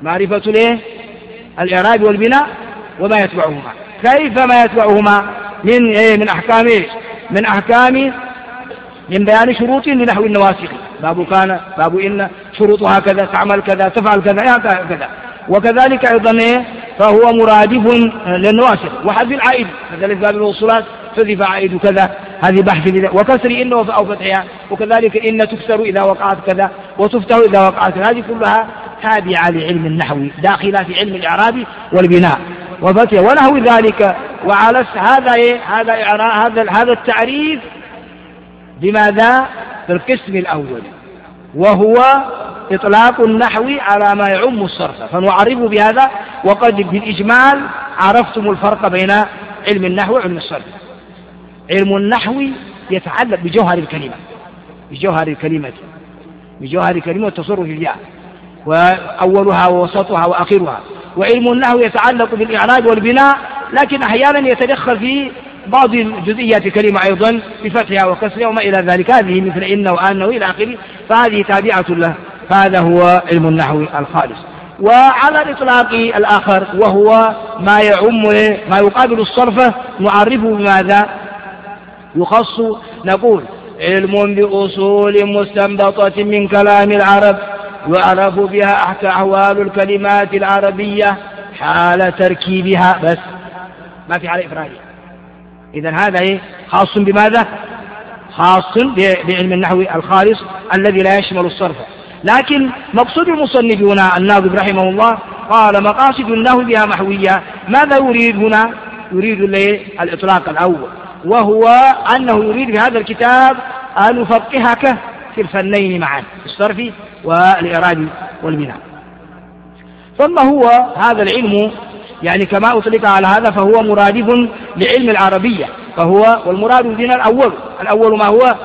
معرفة الايه الإعراب والبناء وما يتبعهما. كيف ما يتبعهما؟ من ايه من أحكام ايه من أحكام من بيان شروط لنحو النواسخ، باب كان باب إن شروطها كذا، تعمل كذا، تفعل كذا كذا. وكذلك أيضا إيه فهو مرادف للنواسخ. وحذف العائد كذلك باب الوصولات، حذف عائد كذا، هذه بحث بذا. وكسر إن أو فتحها، وكذلك إن تكسر إذا وقعت كذا وتفتح إذا وقعت كذا. هذه كلها تابعة لعلم النحو داخلة في علم الإعراب والبناء وفتح ونحو ذلك. وعلى هذا إيه هذا هذا هذا التعريف بماذا؟ في القسم الأول، وهو إطلاق النحو على ما يعم الصرف، فنعرفه بهذا. وقد بالإجمال عرفتم الفرق بين علم النحو وعلم الصرف. علم النحو يتعلق بجوهر الكلمة بجوهر الكلمة بجوهر الكلمة والتصرف فيها، وأولها ووسطها وآخرها. وعلم النحو يتعلق بالإعراب والبناء، لكن أحيانا يتدخل في بعض الجزئيات الكلمة أيضا بفتحها وكسرها وما إلى ذلك، هذه مثل إن وآن وإلى آخره، فهذه تابعة له. فهذا هو علم النحو الخالص. وعلى الإطلاق الآخر وهو ما يعم ما يقابل الصرف نعرفه بماذا؟ يخص نقول علم بأصول مستنبطة من كلام العرب يعرف بها أحوال الكلمات العربية حال تركيبها، بس ما في حال إفرادية. إذن هذا إيه؟ خاص بماذا؟ خاص بعلم النحو الخالص الذي لا يشمل الصرف. لكن مقصود المصنف هنا الناظم رحمه الله قال مقاصد النحو بها محوية. ماذا يريد هنا؟ يريد الإطلاق الأول، وهو أنه يريد بهذا الكتاب أن يفقهك في الفنين معا، الصرف والإعراب والبناء. ثم هو هذا العلم يعني كما أطلق على هذا فهو مرادف لعلم العربية، فهو والمراد بنا الأول الأول ما هو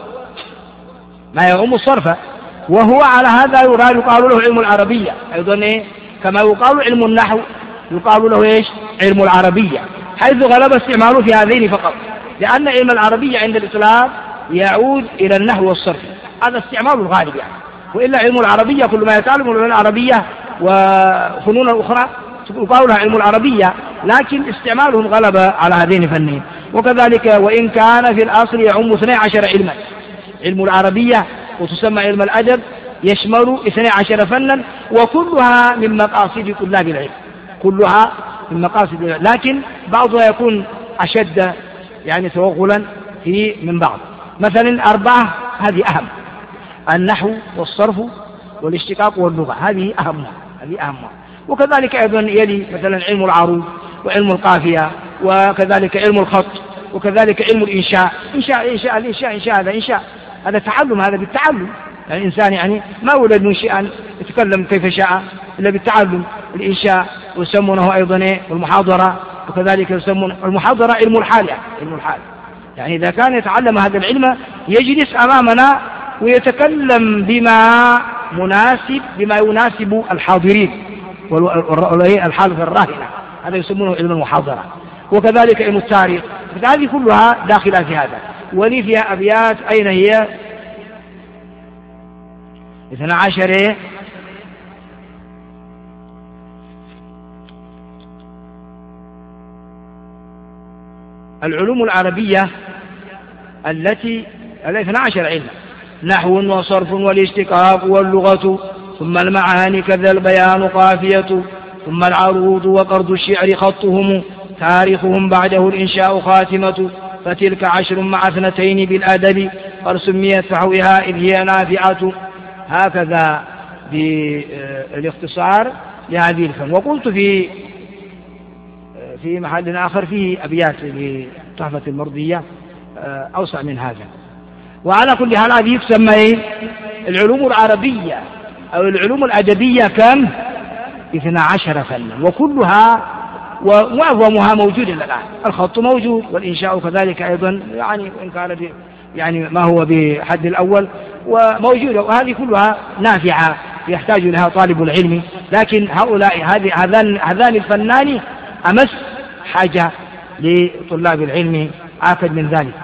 ما يعم الصرف، وهو على هذا يراد يقال له علم العربية أيضا إيه؟ كما يقال علم النحو يقال له إيش؟ علم العربية، حيث غلب استعماله في هذين فقط، لأن علم العربية عند الإطلاق يعود إلى النحو والصرف، هذا استعمال الغالب يعني. وإلا علم العربية كل ما يتعلم علم العربية وفنون الأخرى يقال لها علم العربية، لكن استعمالهم غلب على هذين الفنين. وكذلك وإن كان في الأصل يعم اثني عشر علما، علم العربية وتسمى علم الأدب يشمل اثني عشر فنا، وكلها من مقاصد طلاب العلم، كلها من مقاصد العلم، لكن بعضها يكون أشد يعني توغلا في من بعض. مثلا أربعة هذه أهم، النحو والصرف والاشتقاق واللغة، هذه أهمها هذه أهمها. وكذلك أيضا يلي مثلا علم العروض وعلم القافية، وكذلك علم الخط، وكذلك علم الإنشاء. إنشاء إنشاء الإنشاء إنشاء هذا إنشاء هذا تعلم، هذا بالتعلم. يعني الإنسان يعني ما ولد منشئا يتكلم كيف شاء إلا بالتعلم. الإنشاء ويسمونه أيضا المحاضرة، وكذلك يسمون المحاضرة علم الحال، يعني علم الحال. يعني إذا كان يتعلم هذا العلم يجلس أمامنا ويتكلم بما مناسب بما يناسب الحاضرين والحالة الراهنة، هذا يسمونه علم المحاضرة. وكذلك علم التاريخ، هذه كلها داخلة في هذا. ولي فيها أبيات أين هي؟ اثنا عشر العلوم العربية التي الاثنى عشر علما، نحو وصرف والاشتقاق واللغة، ثم المعاني كذا البيان قافية، ثم العروض وقرض الشعر خطهم، تاريخهم بعده الإنشاء خاتمة، فتلك عشر مع اثنتين بالأدب، قد سميت فحوها إذ هي نافعة. هكذا بالاختصار لهذه الفن. وقلت في في محل آخر فيه أبيات لتحفة المرضية أوسع من هذا. وعلى كل حال هذه تسمى العلوم العربية أو العلوم الأدبية كم؟ اثنا عشر فنا، وكلها ومعظمها موجود الآن. الخط موجود والإنشاء كذلك أيضا، يعني إن كان يعني ما هو بحد الأول وموجودة، وهذه كلها نافعة يحتاج لها طالب العلم. لكن هؤلاء هذان هذان الفنان أمس حاجة لطلاب العلم آكد من ذلك.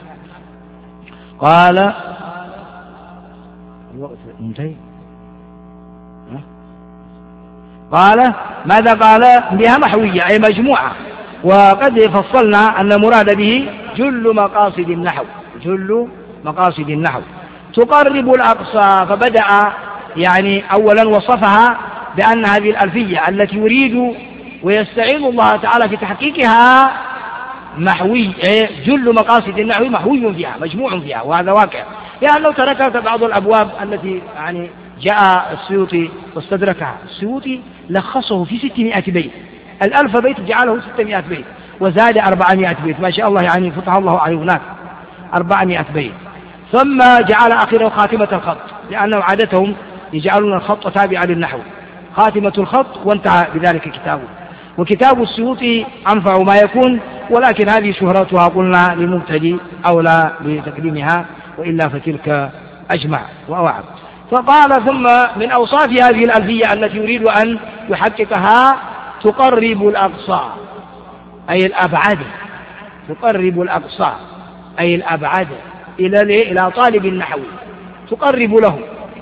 قال الوقت منتهي. قال ماذا قال؟ بها محوية أي مجموعة. وقد فصلنا أن المراد به جل مقاصد النحو، جل مقاصد النحو تقرب الأقصى. فبدأ يعني أولا وصفها بأن هذه الألفية التي يريد ويستعين الله تعالى في تحقيقها محوي، جل مقاصد النحو محوي فيها مجموع فيها، وهذا واقع. يعني لو تركت بعض الأبواب التي يعني جاء السيوطي واستدركها، السيوطي لخصه في ستمائة بيت، الألف بيت جعله ستمائة بيت وزاد أربعمائة بيت، ما شاء الله يعني فتح الله عليه هناك أربعمائة بيت. ثم جعل آخره خاتمة الخط، لأنه عادتهم يجعلون الخط تابعا للنحو، خاتمة الخط، وانتهى بذلك كتابه. وكتاب السيوطي أنفع ما يكون، ولكن هذه شهرتها قلنا للمبتدئ أولى بتقديمها، وإلا فتلك أجمع وأوعب. فقال ثم من أوصاف هذه الألفية التي يريد أن يحققها تقرب الأقصى أي الأبعد، تقرب الأقصى أي الأبعد إلى إلى طالب النحو، تقرب له،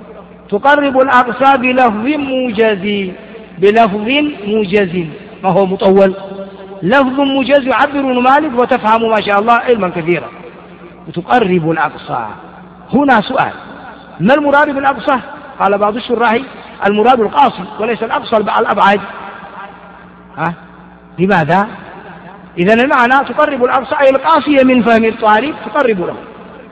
تقرب الأقصى بلفظ موجز، بلفظ موجز. ما هو مطول؟ لفظ موجز يعبر ابن مالك وتفهم ما شاء الله علما كثيرا. وتقرب الأقصى، هنا سؤال: ما المراد بالأقصى؟ قال بعض الشراح المراد القاصي وليس الأقصى الأبعد. ها؟ لماذا؟ إذن المعنى تقرب الأقصى أي القاصية من فهم الطالب تقرب له.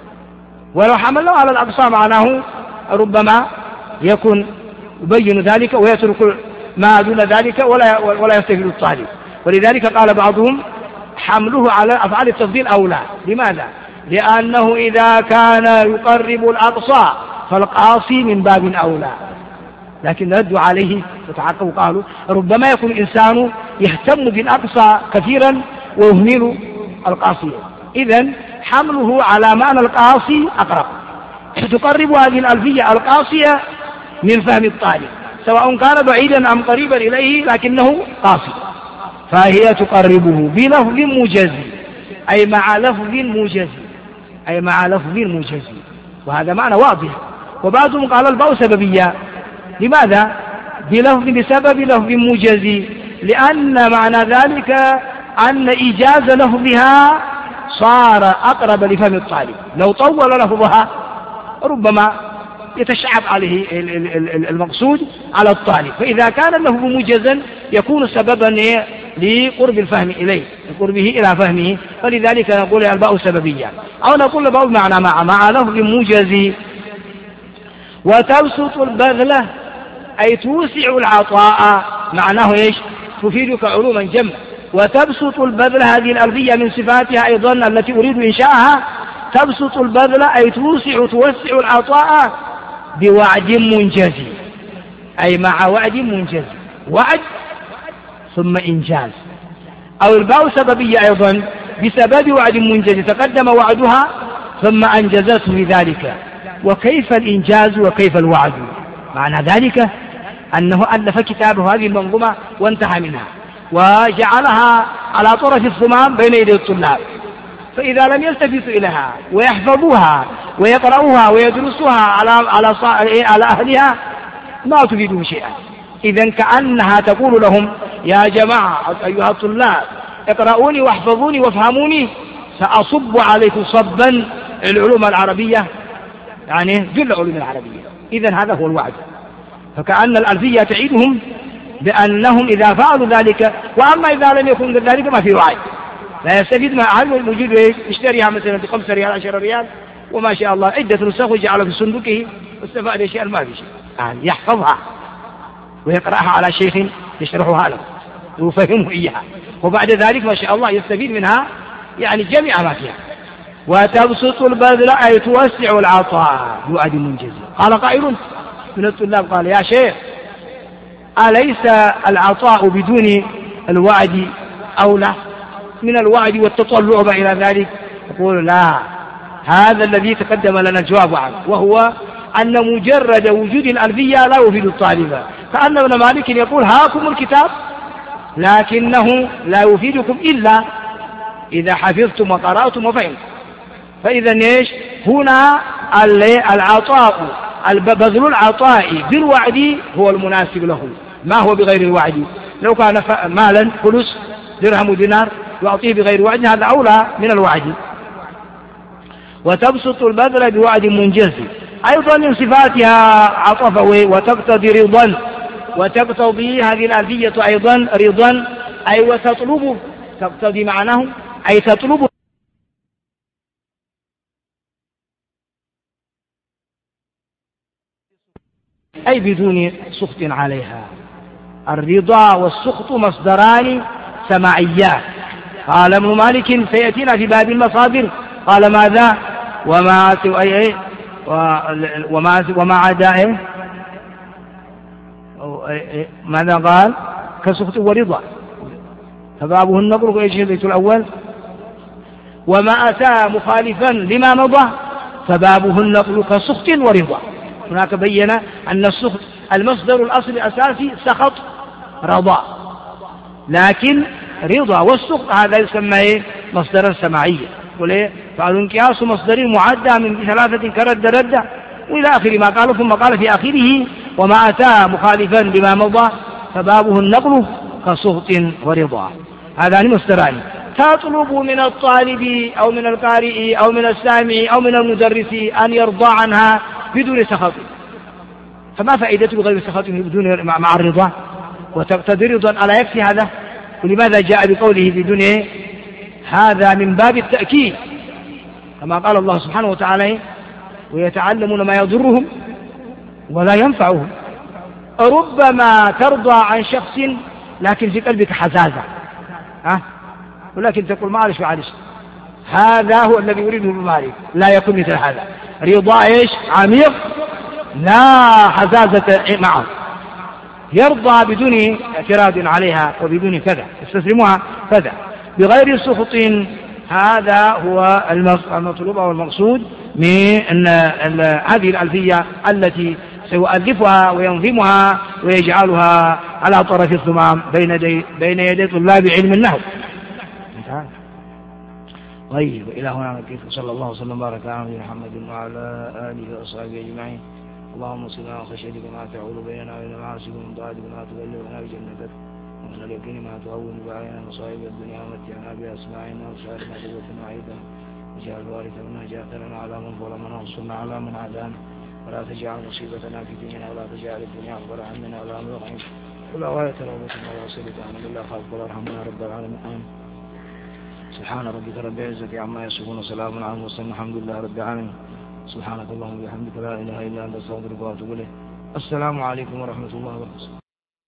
ولو حملنا على الأقصى معناه ربما يكون يبين ذلك ويترك ما دون ذلك ولا ولا يستفيد الطالب. ولذلك قال بعضهم حمله على أفعال التفضيل أولى. لماذا؟ لأنه إذا كان يقرب الأقصى فالقاصي من باب أولى. لكن ردوا عليه وتعقبوا قالوا ربما يكون الإنسان يهتم بالأقصى كثيرا ويهمل القاصي، إذن حمله على معنى القاصي أقرب. تقرب هذه الألفية القاصية من فهم الطالب سواء كان بعيدا أم قريبا إليه لكنه قاصي، فهي تقربه بلفظ موجز أي مع لفظ موجز، أي مع لفظ موجز، وهذا معنى واضح. وبعضهم قال الباء سببية. لماذا؟ بلفظ بسبب لفظ موجز، لأن معنى ذلك أن إيجاز لفظها صار أقرب لفهم الطالب. لو طول لفظها ربما يتشعب عليه المقصود على الطالب، فإذا كان اللفظ موجزا يكون سببا لقرب الفهم إليه، لقربه إلى فهمه، فلذلك نقول الباء سببية، أو نقول الباء بمعنى مع مع لفظ موجز. وتبسط البذلة أي توسع العطاء، معناه إيش؟ تفيدك علوما جمع. وتبسط البذلة هذه الألفية من صفاتها أيضا التي أريد إنشاءها، تبسط البذلة أي توسع توسع العطاء بوعد منجز، أي مع وعد منجز، وعد ثم إنجاز. أو الباء سببية أيضا بسبب وعد منجز، تقدم وعدها ثم أنجزته بذلك. وكيف الإنجاز وكيف الوعد؟ معنى ذلك أنه ألف كتابه هذه المنظومة وانتهى منها وجعلها على طرف الصمام بين يدي الطلاب، فإذا لم يلتفتوا إليها ويحفظوها ويقرأوها ويدرسوها على على على أهلها ما تفيدهم شيئا. إذن كأنها تقول لهم يا جماعة أيها الطلاب اقرأوني واحفظوني وافهموني، سأصب عليكم صبا العلوم العربية، يعني جل علوم العربية. إذن هذا هو الوعد. فكأن الألفية تعيدهم بأنهم إذا فعلوا ذلك، وأما إذا لم يكن ذلك ما في وعد، لا يستفيد ما هل موجود يشتريها مثلا بخمسة ريال عشرة ريال وما شاء الله عدة نسخ وجعلها في صندوقه واستفاد شيئا ما في شيء. يعني يحفظها ويقرأها على شيخ يشرحها له ويفهمه إياها، وبعد ذلك ما شاء الله يستفيد منها يعني جميع ما فيها. وتبسط البذل أي توسع العطاء بوعد منجز. قال قائل من الطلاب قال يا شيخ أليس العطاء بدون الوعد أولى من الوعد والتطلع ما إلى ذلك؟ يقول لا، هذا الذي تقدم لنا الجواب عنه، وهو أن مجرد وجود الألفية لا يفيد الطالب. كأن ابن مالك يقول هاكم الكتاب لكنه لا يفيدكم إلا إذا حفظتم وقرأتم وفهمتم. فإذا إيش هنا العطاء، بذل العطاء بالوعد هو المناسب له، ما هو بغير الوعد. لو كان مالا فلوس درهم ودينار يعطيه بغير وعد هذا أولى من الوعد. وتبسط البذل بوعد منجز أيضا من صفاتها عطف وتقتضي رضا، وتقتضي هذه الألفية أيضا رضا أي وتطلب، تقتضي معناه أي تطلب أي بدون سخط عليها. الرضا والسخط مصدران سماعيان. قال ابن مالك سيأتينا في باب المصادر قال ماذا وما أي وما وما عدا ماذا قال كسخط ورضا فبابه النظر ايش البيت الأول وما أتى مخالفا لما مضى فبابه النقل كسخط ورضا. هناك بين أن السخط المصدر الأصلي الأساسي سخط رضا، لكن رضا والسخط هذا يسمى إيه؟ مصدرا سماعيا. وليه؟ فالانقياس مصدر معدى من ثلاثة كرد ردة وإلى آخر ما قال. ثم قال في آخره وما أتى مخالفا لما مضى فبابه النقل كسخط ورضا. هذان مصدران. تطلب من الطالب أو من القارئ أو من السامع أو من المدرس أن يرضى عنها بدون سخط، فما فائدته غير سخط بدون مع الرضا؟ وتقتضي رضا ألا يكفي هذا؟ ولماذا جاء بقوله بدون هذا؟ من باب التأكيد كما قال الله سبحانه وتعالى ويتعلمون ما يضرهم ولا ينفعهم. ربما ترضى عن شخص لكن في قلبك حزازة ها؟ ولكن تقول معلش معلش. هذا هو الذي يريده ابن مالك، لا يكون مثل هذا. رضا ايش؟ عميق لا حزازة معه، يرضى بدون اعتراض عليها وبدون كذا يستسلمها كذا بغير سخط. هذا هو المطلوب والمقصود من هذه الألفية التي سيؤلفها وينظمها ويجعلها على طرف الثمام بين دي بين يدي طلاب علم النحو. طيب إلى هنا نكتفي. صلى الله وسلم وبارك على نبينا محمد وعلى آله وأصحابه أجمعين. اللهم صل على خشيتك ما تعول بيننا وبين معاصيك ومن طاعتك ما تبلغنا بجنتك ومن اليقين ما تهون علينا مصائب الدنيا ومتعنا بأسماعنا وأبصارنا وقوتنا وعيدا واجعل الوارث منا جاءتنا على من ظلمنا وانصرنا على من عادانا ولا تجعل مصيبتنا في ديننا ولا تجعل الدنيا أكبر همنا ولا مبلغ علمنا ولا غاية رغبتنا ولا وسيلة أمنا إلا خالق ولا ارحمنا يا رب العالمين. آمين. سبحان ربك رب العزة عما يصفون وسلام على المرسلين الحمد لله رب العالمين. سبحانك اللهم وبحمدك لا إله إلا أنت أستغفرك وأتوب إليك. السلام عليكم ورحمة الله وبركاته.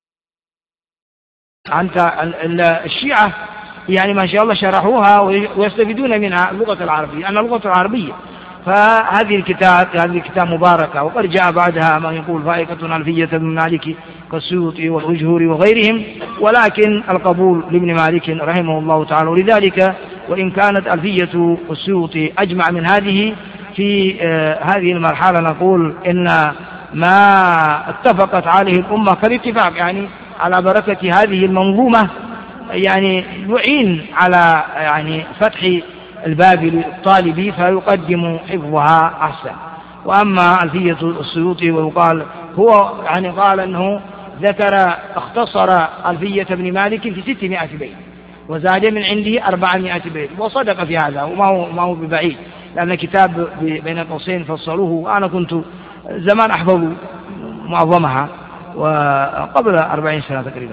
أنت الشيعة يعني ما شاء الله شرحوها ويستفيدون منها اللغة العربية، أن اللغة العربية فهذه الكتاب هذه الكتاب مباركة. وقد جاء بعدها ما يقول فائقة ألفية ابن مالك كالسيوطي والأجهوري وغيرهم، ولكن القبول لابن مالك رحمه الله تعالى. ولذلك وإن كانت ألفية السيوطي أجمع من هذه في آه هذه المرحلة نقول إن ما اتفقت عليه الأمة كالاتفاق يعني على بركة هذه المنظومة يعني يعين على يعني فتح الباب للطالب فيقدم حفظها أحسن. وأما ألفية السيوطي ويقال هو يعني قال أنه ذكر اختصر ألفية ابن مالك في ستمائة بيت وزاد من عنده أربعمائة بيت، وصدق في هذا وما هو, ما هو ببعيد، لأن كتاب بين قوسين فصلوه وأنا كنت زمان أحفظ معظمها وقبل أربعين سنة تقريبا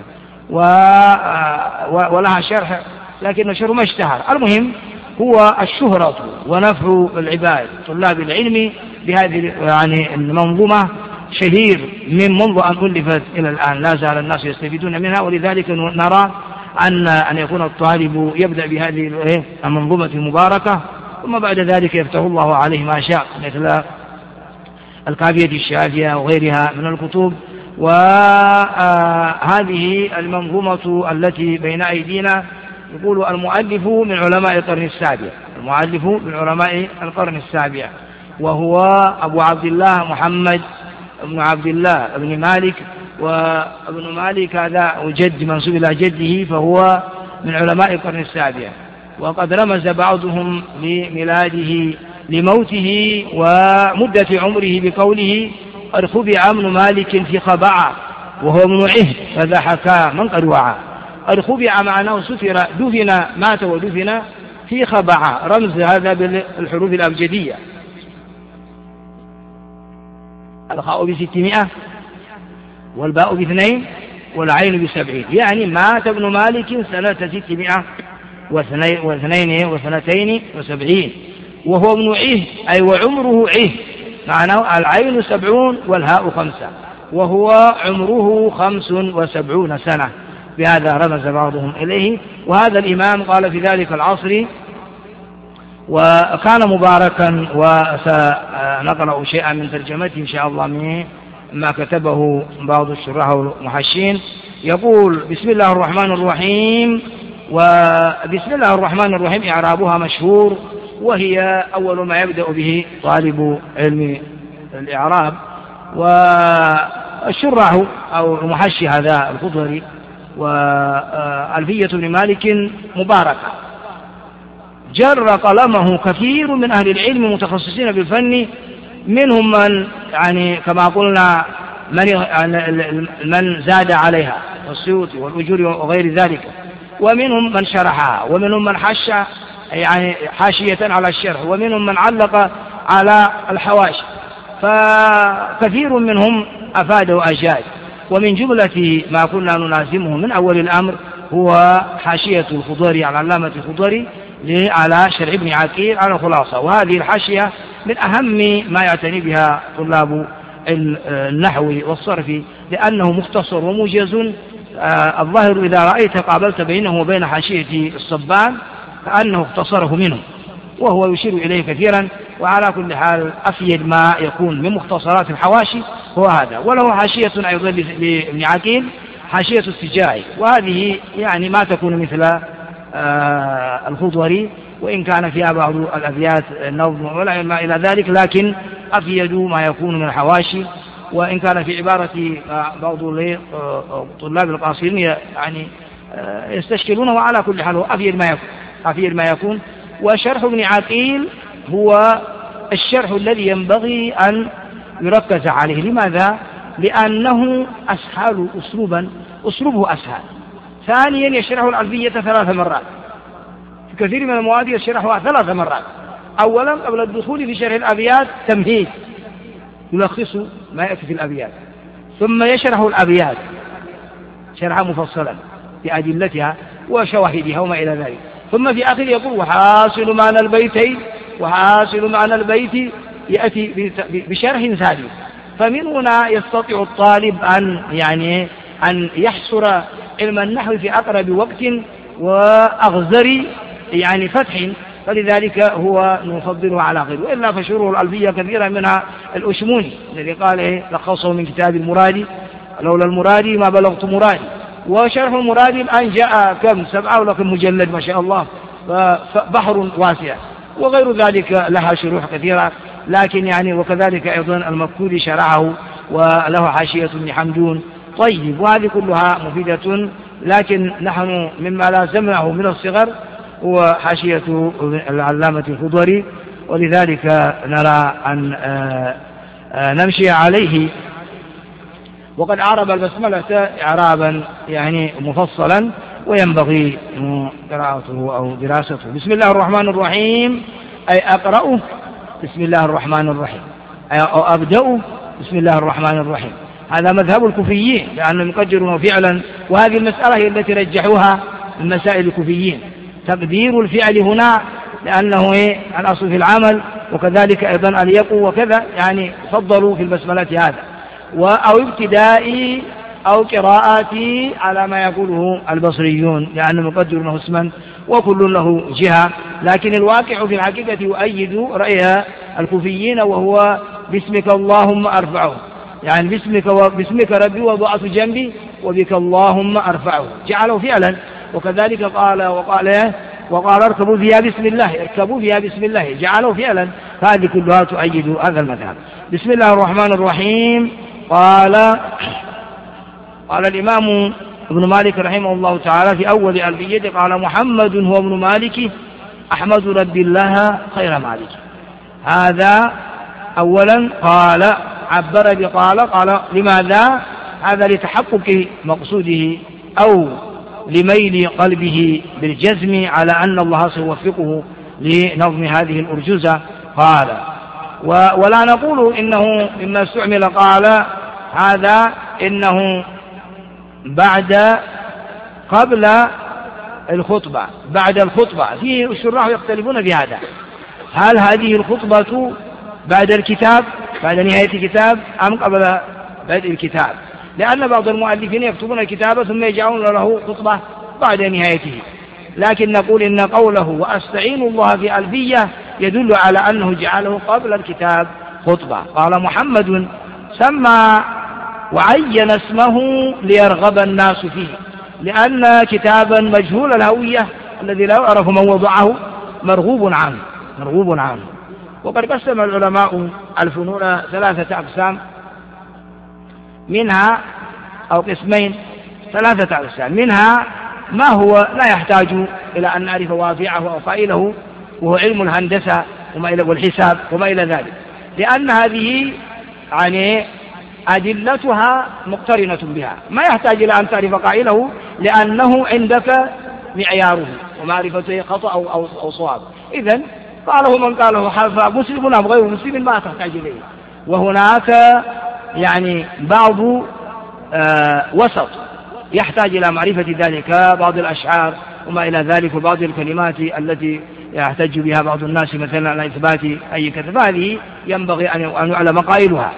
ولها شرح لكن الشرح ما اشتهر. المهم هو الشهرة ونفع العباد طلاب العلم بهذه يعني المنظومة شهير من منذ أن ألفت إلى الآن، لا زال الناس يستفيدون منها. ولذلك نرى أن أن يكون الطالب يبدأ بهذه المنظومة المباركة ثم بعد ذلك يفتح الله عليه ما شاء مثل الكافية الشافية وغيرها من الكتب. وهذه المنظومة التي بين أيدينا يقول المؤلف من علماء القرن السابع، المؤلف من علماء القرن السابع وهو أبو عبد الله محمد بن عبد الله بن مالك. وابن مالك هذا جد منسوب إلى جده فهو من علماء القرن السابع. وقد رمز بعضهم لميلاده لموته ومدة عمره بقوله قد خبع ابن مالك في خبعة وهو ابن عهد فذا حكى من قد وعى. قد خبع معناه ستر، دفن مات ودفن في خبع، رمز هذا بالحروف الأبجدية. الخاء بستمائة والباء باثنين والعين بسبعين، يعني مات ابن مالك سنة ستمائة واثنين وثنتين وسبعين وهو ابن عه، أي وعمره عه، معناه العين سبعون والهاء خمسة، وهو عمره خمس وسبعون سنة، بهذا رمز بعضهم إليه. وهذا الإمام قال في ذلك العصر وكان مباركا، وسنقرأ شيئا من ترجمته إن شاء الله من ما كتبه بعض الشراح والمحشين. يقول: بسم الله الرحمن الرحيم. وبسم الله الرحمن الرحيم إعرابها مشهور، وهي أول ما يبدأ به طالب علم الإعراب. والشراح أو المحشي هذا الخضري وألفية بن مالك مباركة، جر قلمه كثير من أهل العلم متخصصين بالفن، منهم من يعني كما قلنا من من زاد عليها والسيوطي والأجور وغير ذلك، ومنهم من شرحها، ومنهم من حش يعني حاشية على الشرح، ومنهم من علق على الحواشي، فكثير منهم أفاد وأجاد. ومن جملة ما كنا نلازمه من أول الأمر هو حاشية الخضري على علامة الخضري على شرح ابن عقيل على الخلاصة، وهذه الحاشية من أهم ما يعتني بها طلاب النحو والصرف، لأنه مختصر وموجز. آه الظاهر إذا رأيت قابلت بينه وبين حاشية الصبان كأنه اختصره منه، وهو يشير إليه كثيرا. وعلى كل حال أفيد ما يكون من مختصرات الحواشي هو هذا. وله حاشية أيضا لابن عقيل، حاشية السجاعي، وهذه يعني ما تكون مثل آه الخضري، وإن كان فيها بعض الأبيات النظم ولا ما إلى ذلك، لكن أفيد ما يكون من الحواشي. وإن كان في عبارة بعض طلاب القاصرين يعني يستشكلونه، وعلى كل حال أفيد ما يكون أفيد ما يكون. وشرح ابن عقيل هو الشرح الذي ينبغي أن يركز عليه. لماذا؟ لأنه أسهل أسلوبا، أسلوبه أسهل. ثانيا يشرح الألفية ثلاث مرات، في كثير من المواد يشرحها ثلاث مرات. أولا قبل الدخول في شرح الأبيات تمهيد يلخص ما يأتي في الأبيات، ثم يشرح الأبيات شرحا مفصلا بأدلتها وشواهدها وما إلى ذلك، ثم في آخر يقول: وحاصل معنى البيتين وحاصل معنى البيت يأتي بشرح ثالث. فمن هنا يستطيع الطالب أن يعني أن يحصر علم النحو في أقرب وقت وأغزر يعني فتح، فلذلك هو نفضله على غيره. وإلا فشروح الألفية كثيرا منها الأشموني الذي قال إيه لخصه من كتاب المرادي: لولا المرادي ما بلغت مرادي. وشرح المرادي الآن جاء كم سبعة ولكن مجلد ما شاء الله، بحر واسع. وغير ذلك لها شروح كثيرة، لكن يعني وكذلك أيضا المكتوبي شرعه وله حاشية ابن حمدون. طيب، وهذه كلها مفيدة، لكن نحن مما لازمناه من الصغر هو حاشية العلامة الخضري، ولذلك نرى أن نمشي عليه. وقد أعرب البسملة إعرابا يعني مفصلا، وينبغي قراءته أو دراسته. بسم الله الرحمن الرحيم، أي أقرأه بسم الله الرحمن الرحيم، أي أبدأ بسم الله الرحمن الرحيم. هذا مذهب الكوفيين، لأنهم يقدرون فعلا، وهذه المسألة هي التي رجحوها من مسائل الكوفيين، تقدير الفعل هنا، لأنه إيه الأصل في العمل، وكذلك أيضا اليقو وكذا، يعني فضلوا في البسملة هذا. أو ابتدائي أو قراءاتي على ما يقوله البصريون، لأنهم يقدرونه اسما وكل له جهة، لكن الواقع في الحقيقة يؤيد رأي الكوفيين، وهو باسمك اللهم أرفعه، يعني باسمك, باسمك ربي وضعت جنبي وبك اللهم أرفعه، جعله فعلا. وكذلك قال وقال وقال اركبوا فيها بسم الله، اركبوا فيها بسم الله، جعله فعلا. هذه كلها تؤيد هذا المذهب. بسم الله الرحمن الرحيم. قال قال الإمام ابن مالك رحمه الله تعالى في أول ألفيته: قال محمد هو ابن مالك أحمد رب الله خير مالك. هذا أولا. قال عبر بقال، قال لماذا؟ هذا لتحقق مقصوده أو لميل قلبه بالجزم على أن الله سيوفقه لنظم هذه الأرجوزة. قال ولا نقول إنه مما استعمل قال هذا إنه بعد قبل الخطبة بعد الخطبة. فيه الشراح يختلفون في هذا، هل هذه الخطبة بعد الكتاب بعد نهاية الكتاب أم قبل بدء الكتاب؟ لأن بعض المؤلفين يكتبون الكتاب ثم يجعلون له خطبة بعد نهايته، لكن نقول إن قوله وأستعين الله في ألفية يدل على أنه جعله قبل الكتاب خطبة. قال محمد سمى وعين اسمه ليرغب الناس فيه، لأن كتابا مجهول الهوية الذي لا يعرف من وضعه مرغوب عنه مرغوب عنه. وقد قسم العلماء الفنون ثلاثة أقسام، منها أو قسمين ثلاثة أقسام، منها ما هو لا يحتاج إلى أن نعرف واضعه أو قائله، وهو علم الهندسة وما إلى والحساب وما إلى ذلك، لأن هذه يعني أدلتها مقترنة بها، ما يحتاج إلى أن تعرف قائله لأنه عندك معياره ومعرفته خطأ أو, أو, أو صواب. إذن قاله من قاله مسلم أم غير مسلم ما تحتاج إليه. وهناك يعني بعض آه وسط يحتاج إلى معرفة ذلك، بعض الأشعار وما إلى ذلك، وبعض الكلمات التي يحتج بها بعض الناس مثلا على إثبات أي كتاب، هذه ينبغي أن يعلم قائلها.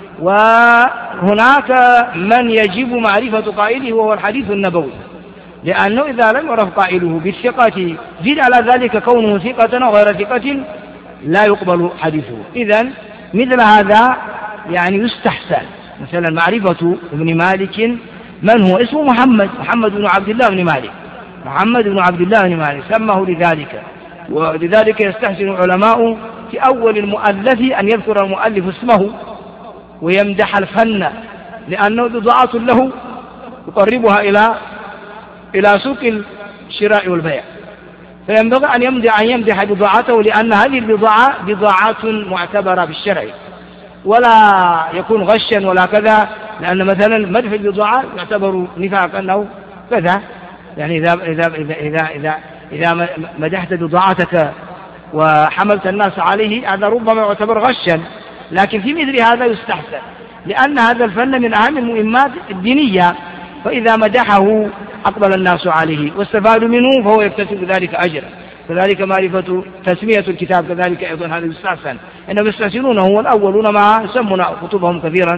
وهناك من يجب معرفة قائله وهو الحديث النبوي، لأنه إذا لم يعرف قائله بالثقة زيد على ذلك كونه ثقة أو غير ثقة لا يقبل حديثه. إذن مثل هذا يعني يستحسن مثلا معرفة ابن مالك من هو، اسمه محمد محمد بن عبد الله بن مالك محمد بن عبد الله بن مالك سماه لذلك. ولذلك يستحسن العلماء في أول المؤلف أن يذكر المؤلف اسمه ويمدح الفن، لأنه بضاعة له يقربها إلى إلى سوق الشراء والبيع، فينبغي أن يمدح أن يمدح بضاعته، لأن هذه البضاعة بضاعات معتبرة بالشرع، ولا يكون غشا ولا كذا، لأن مثلا مدح البضاعة يعتبر نفاق أنه كذا. يعني إذا إذا إذا إذا إذا, إذا مدحت بضاعتك وحملت الناس عليه هذا ربما يعتبر غشا، لكن في مثل هذا يستحسن، لأن هذا الفن من أهم المهمات الدينية، فإذا مدحه أقبل الناس عليه واستفادوا منه فهو يكتسب ذلك أجرا. كذلك معرفة تسمية الكتاب كذلك أيضا هذا يستحسن، إنهم يستحسنونه هو الأولون ما يسمون كتبهم كثيرا.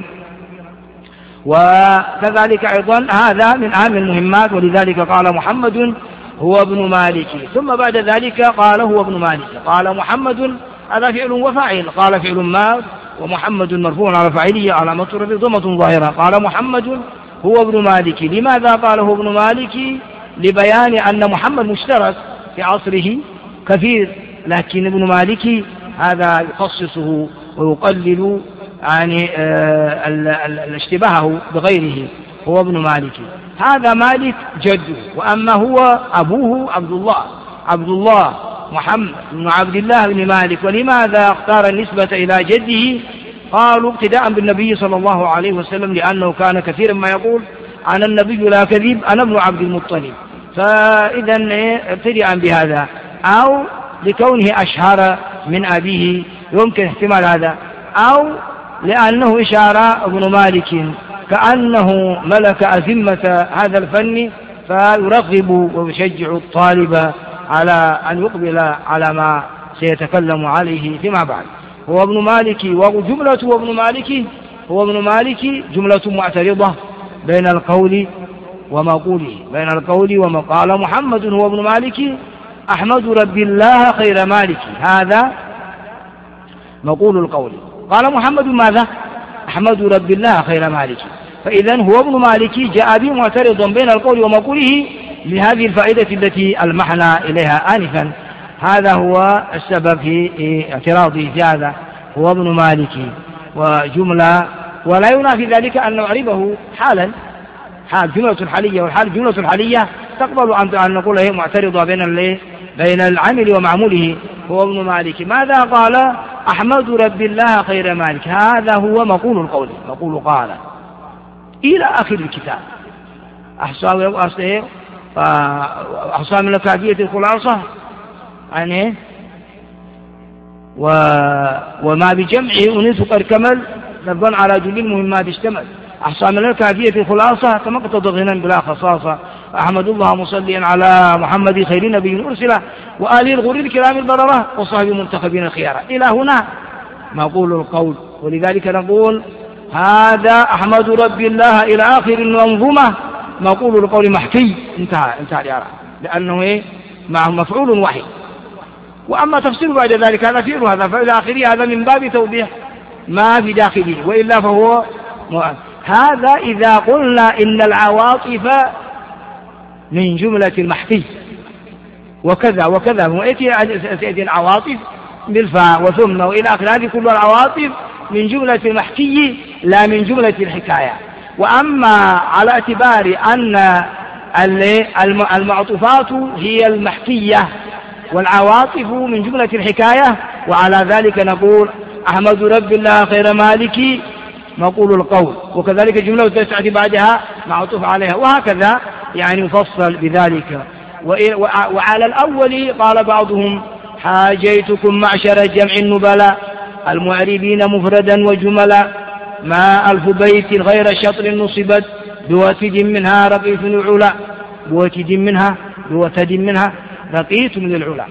وكذلك أيضا هذا من أهم المهمات، ولذلك قال محمد هو ابن مالك، ثم بعد ذلك قال هو ابن مالك، قال محمد هذا فعل وفاعل، قال فعل ما ومحمد مرفوع على فاعله علامة رفعه ضمة ظاهرة. قال محمد هو ابن مالك، لماذا قال هو ابن مالك؟ لبيان أن محمد مشترك في عصره كثير، لكن ابن مالك هذا يخصصه ويقلل يعني اشتباهه بغيره، هو ابن مالك. هذا مالك جده، وأما هو أبوه عبد الله عبد الله محمد بن عبد الله بن مالك. ولماذا اختار النسبة إلى جده؟ قالوا ابتداء بالنبي صلى الله عليه وسلم، لأنه كان كثيرا ما يقول أنا النبي لا كذب أنا ابن عبد المطلب، فإذا ابتداء بهذا، أو لكونه أشهر من أبيه يمكن احتمال هذا، أو لأنه إشارة ابن مالك كأنه ملك أزمة هذا الفن فيرغب ويشجع الطالب على أن يقبل على ما سيتكلم عليه فيما بعد. هو ابن مالك، وجملة هو ابن مالك هو ابن مالك جملة معترضة بين القول ومقوله بين القول ومقال محمد هو ابن مالك أحمد رب الله خير مالك، هذا مقول القول. قال محمد ماذا؟ أحمد رب الله خير مالك، فإذا هو ابن مالك جاء به معترضا بين القول ومقوله لهذه الفائدة التي ألمحنا إليها آنفا. هذا هو السبب في اعتراضه في هذا، هو ابن مالك وجملة، ولا ينافي ذلك أن نعربه حالا، حال جملة حالية، والحال جملة حالية تقبل أن نقول هي معترضة بين بين العمل ومعموله. هو ابن مالك ماذا قال؟ أحمد رب الله خير مالك، هذا هو مقول القول، مقول قال. إلى آخر الكتاب. أحصى من كافية الخلاصة يعني و... وما بجمعه أنيس قد كمل نظن على جل المهمات اشتمل. أحصى من الكافية الخلاصة كما قد غنى بلا خصاصة. أحمد الله مصليا على محمد خير نبي أرسله وآله الغر الكرام البررة وصحب منتخبين الخيارة. إلى هنا نقول القول. ولذلك نقول هذا أحمد رب الله إلى آخر المنظومة نقول القول محكي. انتهى انتهى الإعراب لأنه إيه معه مفعول واحد. وأما تفسير بعد ذلك هذا فعل هذا فإلى آخره هذا من باب توضيح ما في داخله وإلا فهو مؤمن. هذا إذا قلنا إن العواطف من جملة المحكي وكذا وكذا وإتي العواطف بالفاء وثم وإلى آخر هذه كل العواطف من جملة المحكي لا من جملة الحكاية. وأما على اعتبار أن المعطوفات هي المحكية والعواطف من جملة الحكاية وعلى ذلك نقول أحمد رب الله خير مالك نقول القول. وكذلك جملة تسعة بعدها معطوف عليها وهكذا يعني مفصل بذلك. وعلى الأول قال بعضهم حاجيتكم معشر جمع النبلاء المعربين مفردا وجملا ما ألف بيت غير شطر نصبت بوتد منها رقيت من العلا بوتد منها بوتد منها رقيت من العلا.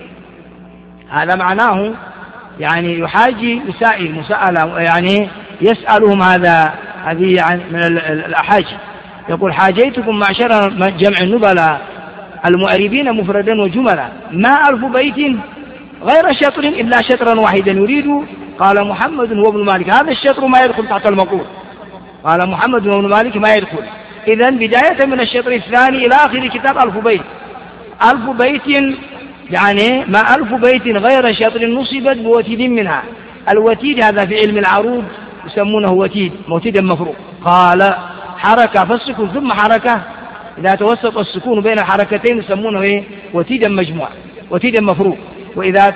هذا معناه يعني يحاجي مسائل مسألة يعني يسألهم هذا هذه يعني من الأحاجي. يقول حاجيتكم معشر جمع النبلاء المعربين مفردا وجملا ما ألف بيت غير شطر إلا شطرا واحدا يريد. قال محمد هو ابن مالك هذا الشطر ما يدخل تحت المقول. قال محمد هو ابن مالك ما يدخل. إذن بداية من الشطر الثاني إلى آخر كتاب ألف بيت. ألف بيت يعني ما ألف بيت غير شطر نصبت بوتيد منها. الوتيد هذا في علم العروض يسمونه وتيد موتيدا مفروق. قال حركة فالسكون ثم حركة إذا توسط السكون بين الحركتين يسمونه إيه وتيدا مجموع وتيدا مفروق. وإذا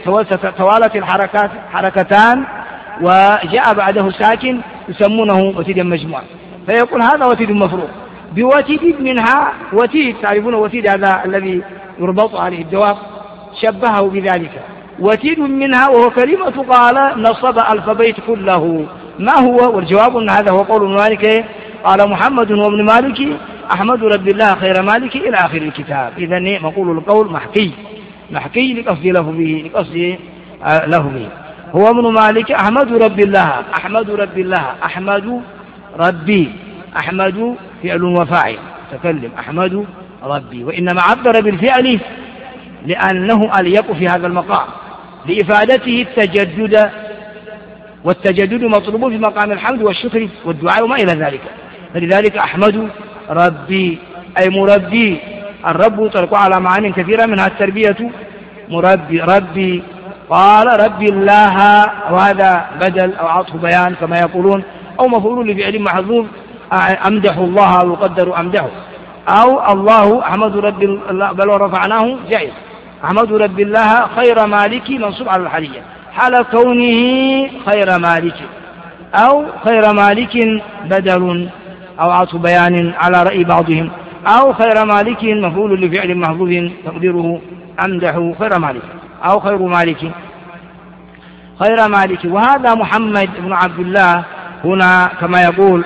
توالت الحركات حركتان وجاء بعده ساكن يسمونه وتيدا مجموع. فيقول هذا وتيد مفروق بوتيد منها. وتيد تعرفون وتيد هذا الذي يربط عليه الدواب شبهه بذلك وتيد منها وهو كلمة قال نصب ألف بيت كله. ما هو؟ والجواب أن هذا هو قول مالك. قال محمد وابن مالك أحمد رب الله خير مالك إلى آخر الكتاب. إذن مقول القول محكي محكي لقصد له به لقصد له به. هو ابن مالك أحمد رب الله أحمد رب الله أحمد ربي أحمد فعل وفاعل تكلم أحمد ربي. وإنما عبر بالفعل لأنه أليق في هذا المقام لإفادته التجدد والتجدد مطلوب في مقام الحمد والشكر والدعاء وما إلى ذلك. فلذلك أحمد ربي أي مربي. الرب يطلق على معاني كثيرة منها التربية مربي ربي. قال ربي الله وهذا بدل أو عطف بيان كما يقولون أو مفعول لفعل محذوف أمدح الله أو يقدر أمدحه أو الله أحمد رب الله بل ورفعناه جائز. أحمد رب الله خير مالك منصوب على الحالية حال كونه خير مالك أو خير مالك بدل أو عطف بيان على رأي بعضهم أو خير مالك مفعول لفعل محذوف تقديره أمدح خير مالك أو خير مالك خير مالك. وهذا محمد بن عبد الله هنا كما يقول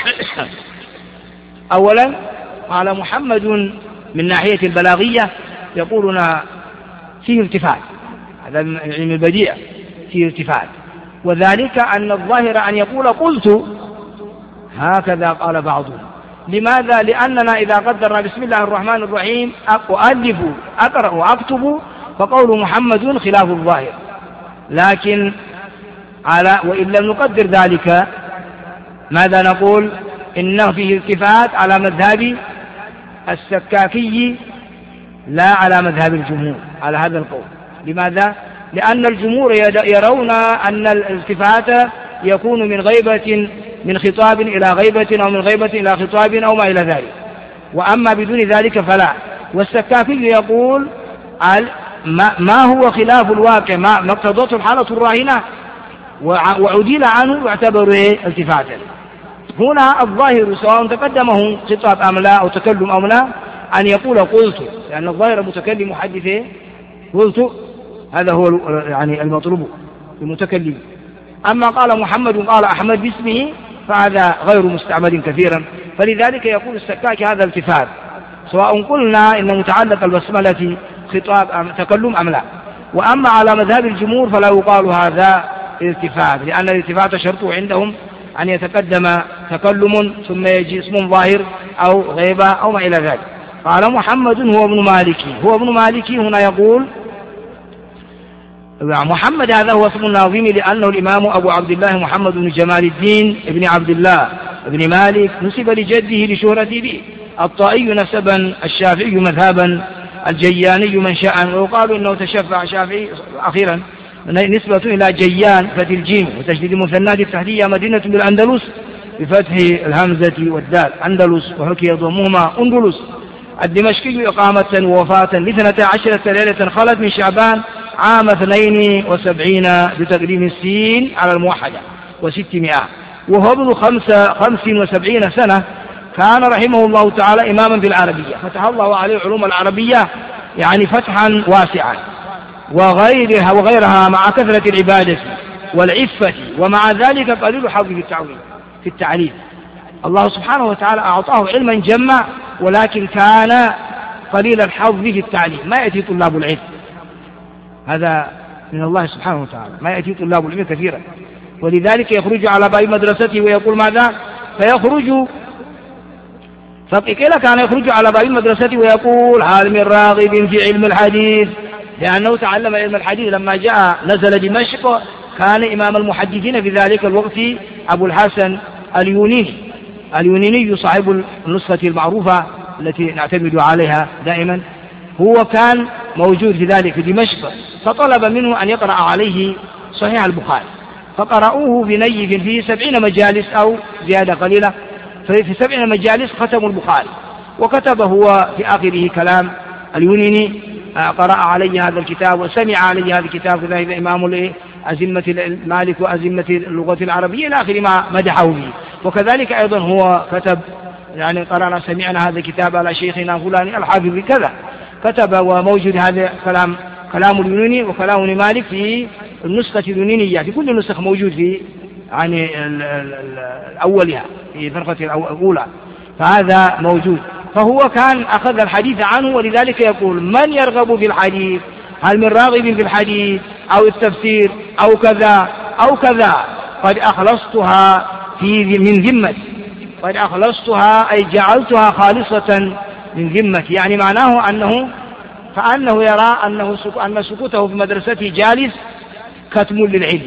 أولا قال محمد من ناحية البلاغية يقولون فيه ارتفاع هذا من علم البديع فيه ارتفاع. وذلك أن الظاهر أن يقول قلت هكذا قال بعضهم. لماذا؟ لأننا إذا قدرنا بسم الله الرحمن الرحيم أؤلف أقرأ وأكتب فقول محمد خلاف الظاهر. لكن على وإن لم نقدر ذلك ماذا نقول؟ إنه فيه التفات على مذهب السكاكي لا على مذهب الجمهور على هذا القول. لماذا؟ لأن الجمهور يرون أن الالتفات يكون من غيبة من خطاب إلى غيبة أو من غيبة إلى خطاب أو ما إلى ذلك. وأما بدون ذلك فلا. والسكاكي يقول ما هو خلاف الواقع ما اقتضته الحالة الراهنة وعديل عنه يعتبر التفاتا. هنا الظاهر سواء تقدمه خطاب أم لا أو تكلم أم لا أن يقول قلت، لأن الظاهر متكلم محدث قلت، هذا هو يعني المطلوب المتكلم. أما قال محمد قال أحمد باسمه فهذا غير مستعمل كثيرا. فلذلك يقول السكاكي هذا التفات، سواء قلنا إن متعلق البسملة خطاب أم تكلم أم لا. وأما على مذهب الجمهور فلا يقال هذا التفات، لأن الالتفات شرطه عندهم أن يتقدم تكلم ثم يجي اسم ظاهر أو غيبة أو ما إلى ذلك. قال محمد هو ابن مالكي، هو ابن مالكي هنا يقول محمد هذا هو اسم الناظم لأنه الإمام أبو عبد الله محمد بن جمال الدين ابن عبد الله ابن مالك، نسب لجده لشهرته به. الطائي نسبا، الشافعي مذهبا، الجياني منشأ، ويقال إنه تشفع شافعي أخيرا نسبة إلى جيان فتح الجيم وتشديد مثنات التحتية مدينة بالأندلس بفتح الهمزة والدال أندلس، وحكي ضمهما أندلس. الدمشقي إقامة ووفاة لثنتا عشرة ليلة خلت من شعبان عام اثنين وسبعين بتقديم السين على الموحدة وستمائة، وهو ابن خمسة خمس وسبعين سنة. كان رحمه الله تعالى إماما في العربية، فتح الله عليه علوم العربية يعني فتحا واسعا، وغيرها وغيرها مع كثرة العبادة والعفة، ومع ذلك قليل حظ في التعويل في التعليم. الله سبحانه وتعالى أعطاه علما جما، ولكن كان قليل الحظ في التعليم، ما يأتي طلاب العلم، هذا من الله سبحانه وتعالى، ما يأتي طلاب العلم كثيرا. ولذلك يخرج على باب مدرسته ويقول ماذا؟ فيخرج فقيل كان يخرج على باب المدرسة ويقول هل من راغب في علم الحديث، لأنه تعلم علم الحديث لما جاء نزل دمشق. كان إمام المحدثين في ذلك الوقت أبو الحسن اليونيني، اليونيني صاحب النسخة المعروفة التي نعتمد عليها دائما، هو كان موجود في ذلك في دمشق، فطلب منه أن يقرأ عليه صحيح البخاري، فقرأوه بنيف في سبعين مجالس أو زيادة قليلة، في سبع مجالس ختموا البخاري. وكتب هو في آخره كلام اليونيني قرأ علي هذا الكتاب وسمع علي هذا الكتاب كذلك إمام أزمة المالك وأزمة اللغة العربية إلى آخر ما مدحه به. وكذلك أيضا هو كتب يعني قرأنا سمعنا هذا الكتاب على شيخنا فلان الحافظ كذا، كتب وموجود هذا كلام كلام اليونيني وكلام مالك في النسخة اليونينية، في كل النسخ موجود في يعني الأولها في الفرقة الأولى، فهذا موجود. فهو كان أخذ الحديث عنه، ولذلك يقول من يرغب في الحديث، هل من راغب في الحديث أو التفسير أو كذا أو كذا، قد أخلصتها في من ذمتي، قد أخلصتها أي جعلتها خالصة من ذمتي، يعني معناه أنه فأنه يرى أنه أن سكوته في مدرسته جالس كتم للعلم،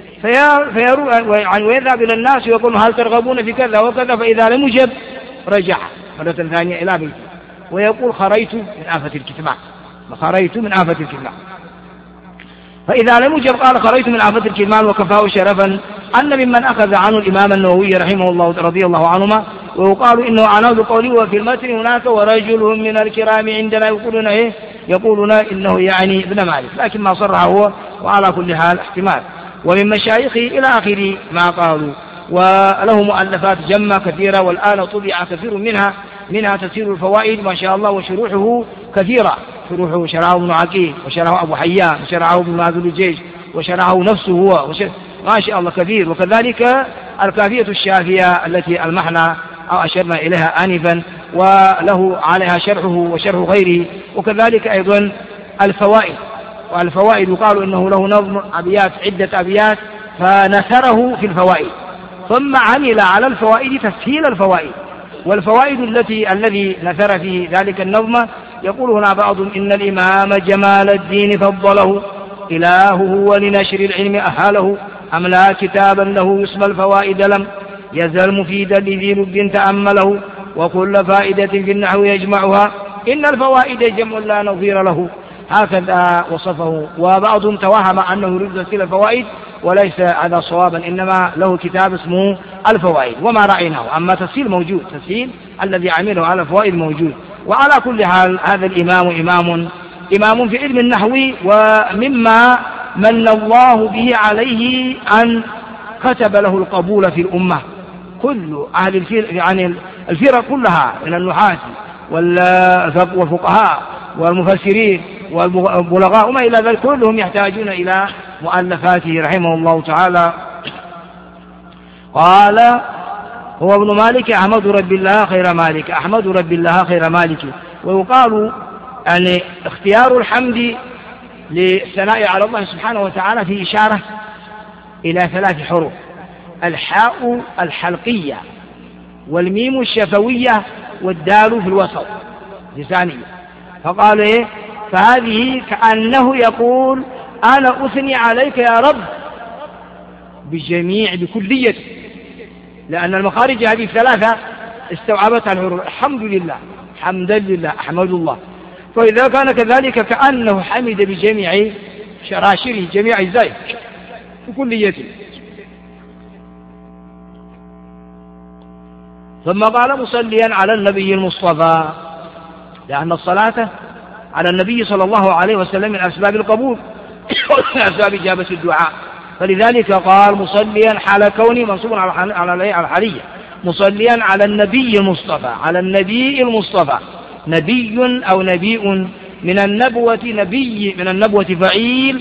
ويذهب إلى الناس ويقول هل ترغبون في كذا وكذا، فإذا لم يجب رجع مرة ثانية إلى بيته ويقول خريت من آفة الكتمان، خريت من آفة الكتمان. فإذا لم يجب قال خريت من آفة الكتمان، وكفاه شرفا أن ممن أخذ عنه الإمام النووي رحمه الله رضي الله عنهما، ويقال إنه عناه بقوله وفي المتن هناك ورجل من الكرام عندنا يقولون إيه يقولون إنه يعني ابن مالك، لكن ما صرح هو، وعلى كل حال احتمال. ومن مشايخه إلى آخر ما قالوا، وله مؤلفات جمة كثيرة، والآن طبع كثير منها منها تفسير الفوائد ما شاء الله، وشروحه كثيرة، شروحه شرعه ابن عقيل وشرعه أبو حيان وشرعه ابن ماذل الجيش وشرعه نفسه هو ما شاء الله كثير. وكذلك الكافية الشافية التي المحنى أو أشرنا إليها آنفا وله عليها شرحه وشرح غيره، وكذلك أيضا الفوائد. والفوائد قالوا إنه له نظم أبيات عدة أبيات فنثره في الفوائد، ثم عمل على الفوائد تسهيل الفوائد. والفوائد التي الذي نثر فيه ذلك النظم يقول هنا بعضهم إن الإمام جمال الدين فضله إلهه ولنشر العلم أهله، أملا كتابا له يسمى الفوائد لم يزل مفيدا لذي لب تأمله، وكل فائدة في النحو يجمعها إن الفوائد جمع لا نظير له، هكذا وصفه. وبعضهم توهم أنه يريد تسهيل الفوائد، وليس هذا صوابا، إنما له كتاب اسمه الفوائد وما رأيناه. أما تسهيل موجود، تسهيل الذي عمله على الفوائد موجود. وعلى كل حال هذا الإمام إمام إمام في علم النحو، ومما من الله به عليه أن كتب له القبول في الأمة، كل أهل الفرق يعني الفرق كلها من النحاة والفقهاء والمفسرين والبلغاء وما إلى ذلك كلهم يحتاجون إلى مؤلفاته رحمه الله تعالى. قال هو ابن مالك أحمد رب الله خير مالك، أحمد رب الله خير مالك. ويقال يعني اختيار الحمد للثناء على الله سبحانه وتعالى في إشارة إلى ثلاث حروف: الحاء الحلقية والميم الشفوية والدال في الوسط لسانية. فقال إيه؟ فهذه كأنه يقول أنا أثني عليك يا رب بجميع بكليته، لأن المخارج هذه الثلاثة استوعبتها الحروف. الحمد لله، حمدا لله، أحمد الله. فإذا كان كذلك كأنه حمد بجميع شراشره، جميع أجزائه بكليته. ثم قال مصليا على النبي المصطفى، لأن الصلاة على النبي صلى الله عليه وسلم من أسباب القبول ومن أسباب إجابة الدعاء، فلذلك قال مصليا حال كوني منصوب على الحالية، مصليا على النبي المصطفى، على النبي المصطفى. نبي أو نبي من النبوة، نبي من النبوة فعيل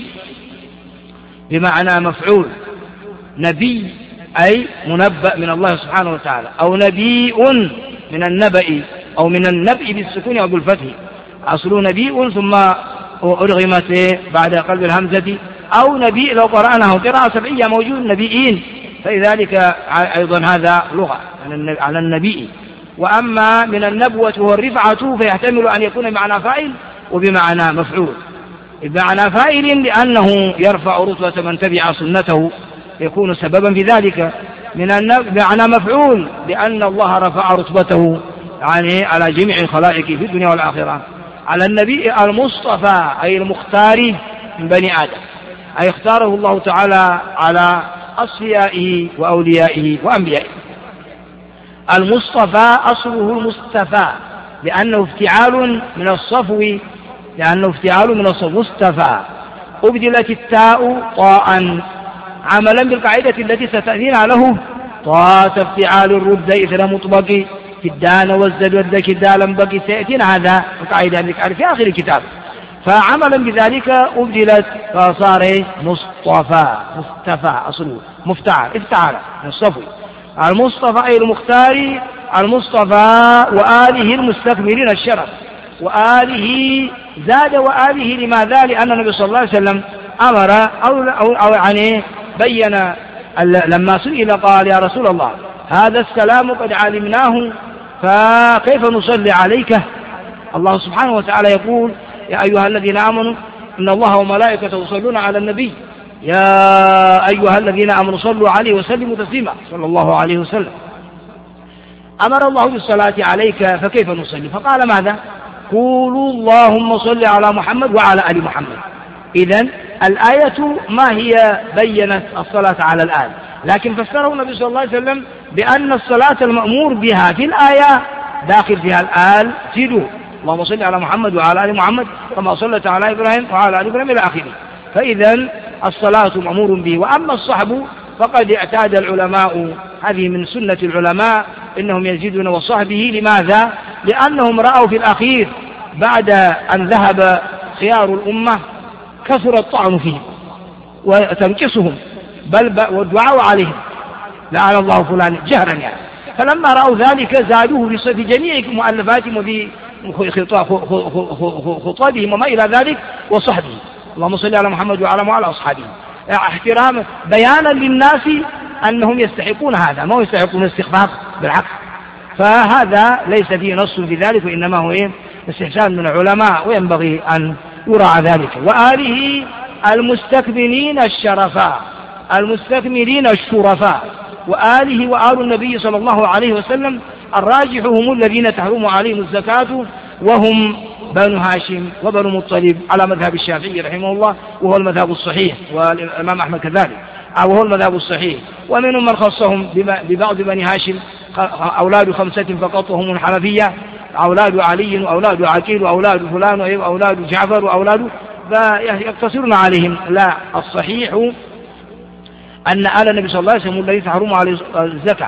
بمعنى مفعول، نبي أي منبأ من الله سبحانه وتعالى، أو نبي من النبأ أو من النبأ بالسكون أو بالفتح، أصله نبي ثم أرغمت بعد قلب الهمزة، أو نبي لو قرأناه قراءة سبعية موجود نبيين، فلذلك أيضا هذا لغة على النبي. وأما من النبوة وهو الرفعة فيحتمل أن يكون بمعنى فاعل وبمعنى مفعول. بمعنى فاعل لأنه يرفع رتبة من تبع سنته يكون سببا في ذلك، من بمعنى مفعول لأن الله رفع رتبته يعني على جميع الخلائق في الدنيا والآخرة. على النبي المصطفى أي المختار من بني آدم، أي اختاره الله تعالى على أصفيائه وأوليائه وأنبيائه. المصطفى أصله المصطفى لأنه افتعال من الصفو، لأنه افتعال من الصفو مصطفى. أبدلت التاء طاء عملا بالقاعدة التي ستأتينا له، طاء افتعال الرد إثر مطبق في الدان والزد والذك الدالا بقي، سيأتينا هذا القاعدة في آخر الكتاب. فعملا بذلك أبدلت فصار مصطفى، مصطفى أصله مفتعل افتعال من الصفو. المصطفى أي المختار، المصطفى وآله المستكملين الشرف، وآله زاد وآله لماذا؟ لأن النبي صلى الله عليه وسلم أمر أو, أو, أو يعني بين لما سئل قال يا رسول الله هذا السلام قد علمناه فكيف نصلي عليك؟ الله سبحانه وتعالى يقول يا أيها الذين آمنوا إن الله وملائكته يصلون على النبي يا أيها الذين آمنوا صلوا عليه وسلموا تسليما صلى الله عليه وسلم. أمر الله بالصلاة عليك فكيف نصلي؟ فقال ماذا؟ قولوا اللهم صل على محمد وعلى آل محمد. إذن الآية ما هي بينت الصلاة على الآل، لكن فسره النبي صلى الله عليه وسلم بأن الصلاة المأمور بها في الآية داخل فيها الآل زيدوا اللهم صل على محمد وعلى آل محمد كما صلت على إبراهيم وعلى آل إبراهيم إلى آخره. فإذا الصلاة مأمور به. وأما الصحب فقد اعتاد العلماء، هذه من سنة العلماء إنهم يزيدون وصحبه. لماذا؟ لأنهم رأوا في الأخير بعد أن ذهب خيار الأمة كثر الطعن فيهم وتنكسهم بل والدعاء عليهم لعن الله فلان جهرا يعني. فلما رأوا ذلك زادوه في جميع مؤلفاتهم وفي خطابهم وما إلى ذلك وصحبه اللهم صل على محمد وعلى وعلى أصحابه، احترام بيانا للناس أنهم يستحقون هذا، ما يستحقون استخفاف بالعكس. فهذا ليس فيه نص في ذلك، وإنما هو استحسان من العلماء وينبغي أن يراعى ذلك. وآله المستكملين الشرفاء، المستكملين الشرفاء. وآله وآل النبي صلى الله عليه وسلم الراجح هم الذين تحرم عليهم الزكاة وهم بنو هاشم وبنو مطلب على مذهب الشافعي رحمه الله، وهو المذهب الصحيح، والإمام أحمد كذلك وهو المذهب الصحيح. ومنهم من خصهم ببعض بني هاشم أولاد خمسة فقط وهم الحنفية، أولاد علي وأولاد عقيل وأولاد فلان وأولاد جعفر وأولاد، فيقتصرون عليهم. لا، الصحيح أن آل النبي صلى الله عليه وسلم الذي تحرم عليه الزكاة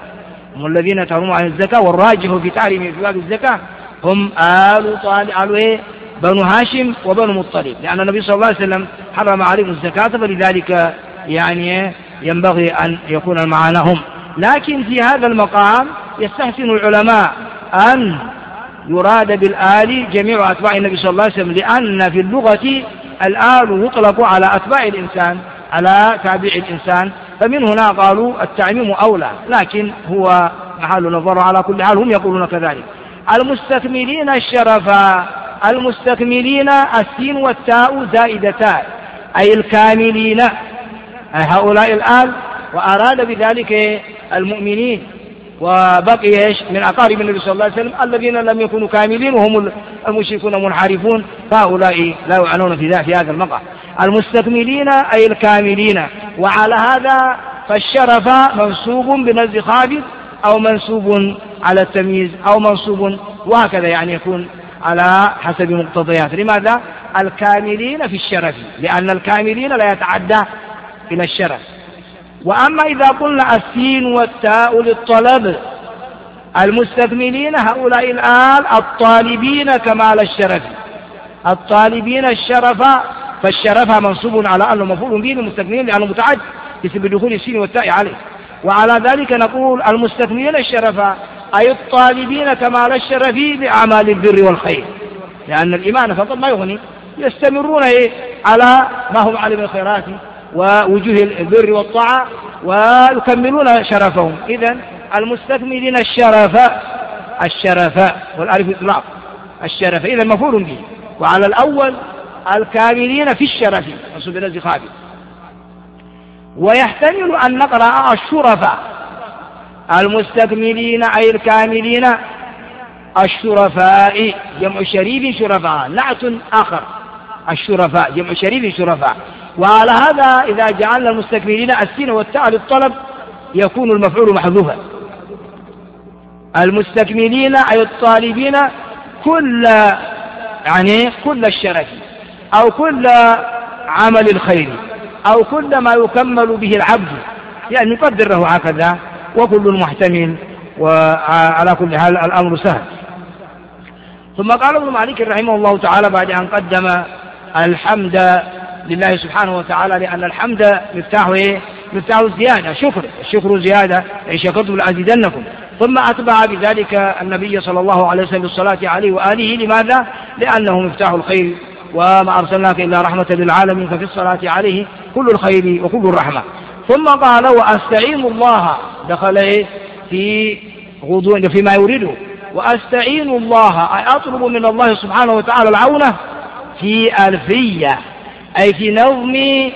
هم الذين تحرموا عن الزكاة، والراجح في تعليم في باب الزكاة هم آل طالب آل إيه بنو هاشم وبنو مطلب، لأن النبي صلى الله عليه وسلم حرم عليهم الزكاة، فلذلك يعني ينبغي أن يكون المعنى هم. لكن في هذا المقام يستحسن العلماء أن يراد بالآل جميع أتباع النبي صلى الله عليه وسلم، لأن في اللغة الآل يطلق على أتباع الإنسان على تابع الإنسان، فمن هنا قالوا التعميم أولى، لكن هو محل نظر. على كل حال هم يقولون كذلك. المستكملين الشرفا، المستكملين السين والتاء زائدتان أي الكاملين، أي هؤلاء الآل، وأراد بذلك المؤمنين، وبقي من أقارب النبي صلى الله عليه وسلم الذين لم يكونوا كاملين وهم المشركون منحرفون، فهؤلاء لا يعنون في ذا في هذا المقام. المستكملين أي الكاملين. وعلى هذا فالشرف منصوب بنزع خافض أو منصوب على التمييز أو منصوب، وهكذا يعني يكون على حسب مقتضيات. لماذا؟ الكاملين في الشرف، لأن الكاملين لا يتعدى إلى الشرف. وأما إذا قلنا السين والتاء للطلب، المستكملين هؤلاء الآل الطالبين كمال الشرف، الطالبين الشرف، فالشرف منصوب على أنه مفعول به المستكملين لأنه متعد بسبب دخول السين والتاء عليه. وعلى ذلك نقول المستكملين الشرف أي الطالبين كمال الشرف بأعمال البر والخير، لأن الإيمان فقط ما يغني، يستمرون على ما هم عليه من الخيرات ووجوه البر والطاعة ويكملون شرفهم. إذن المستكملين الشرف، الشرف والألف إطلاق الشرف، إذن مفعول به. وعلى الأول الكاملين في الشرف منصوب بنزع خافض. ويحتمل أن نقرأ الشرفاء، المستكملين أي الكاملين الشرفاء جمع شريف شرفاء، نعت آخر الشرفاء جمع شريف شرفاء. وعلى هذا إذا جعلنا المستكملين السين والتاء للطلب يكون المفعول محذوفا. المستكملين أي الطالبين كل يعني كل الشرف أو كل عمل الخير أو كل ما يكمل به العبد، يعني نقدر له هكذا، وكل محتمل، وعلى كل حال الأمر سهل. ثم قال ابن مالك رحمه الله تعالى بعد أن قدم الحمد لله سبحانه وتعالى، لأن الحمد مفتاحه إيه؟ مفتاحه الزيادة، شكر، الشكر زيادة، إن شكرتم لأزيدنكم. ثم أتبع بذلك النبي صلى الله عليه وسلم بالصلاة عليه وآله. لماذا؟ لأنه مفتاح الخير، وما أرسلناك إلا رحمة للعالمين، ففي الصلاة عليه كل الخير وكل الرحمة. ثم قال وأستعين الله، دخل في غضون فيما يريده، وأستعين الله أي أطلب من الله سبحانه وتعالى العونة في ألفية، أي في نظم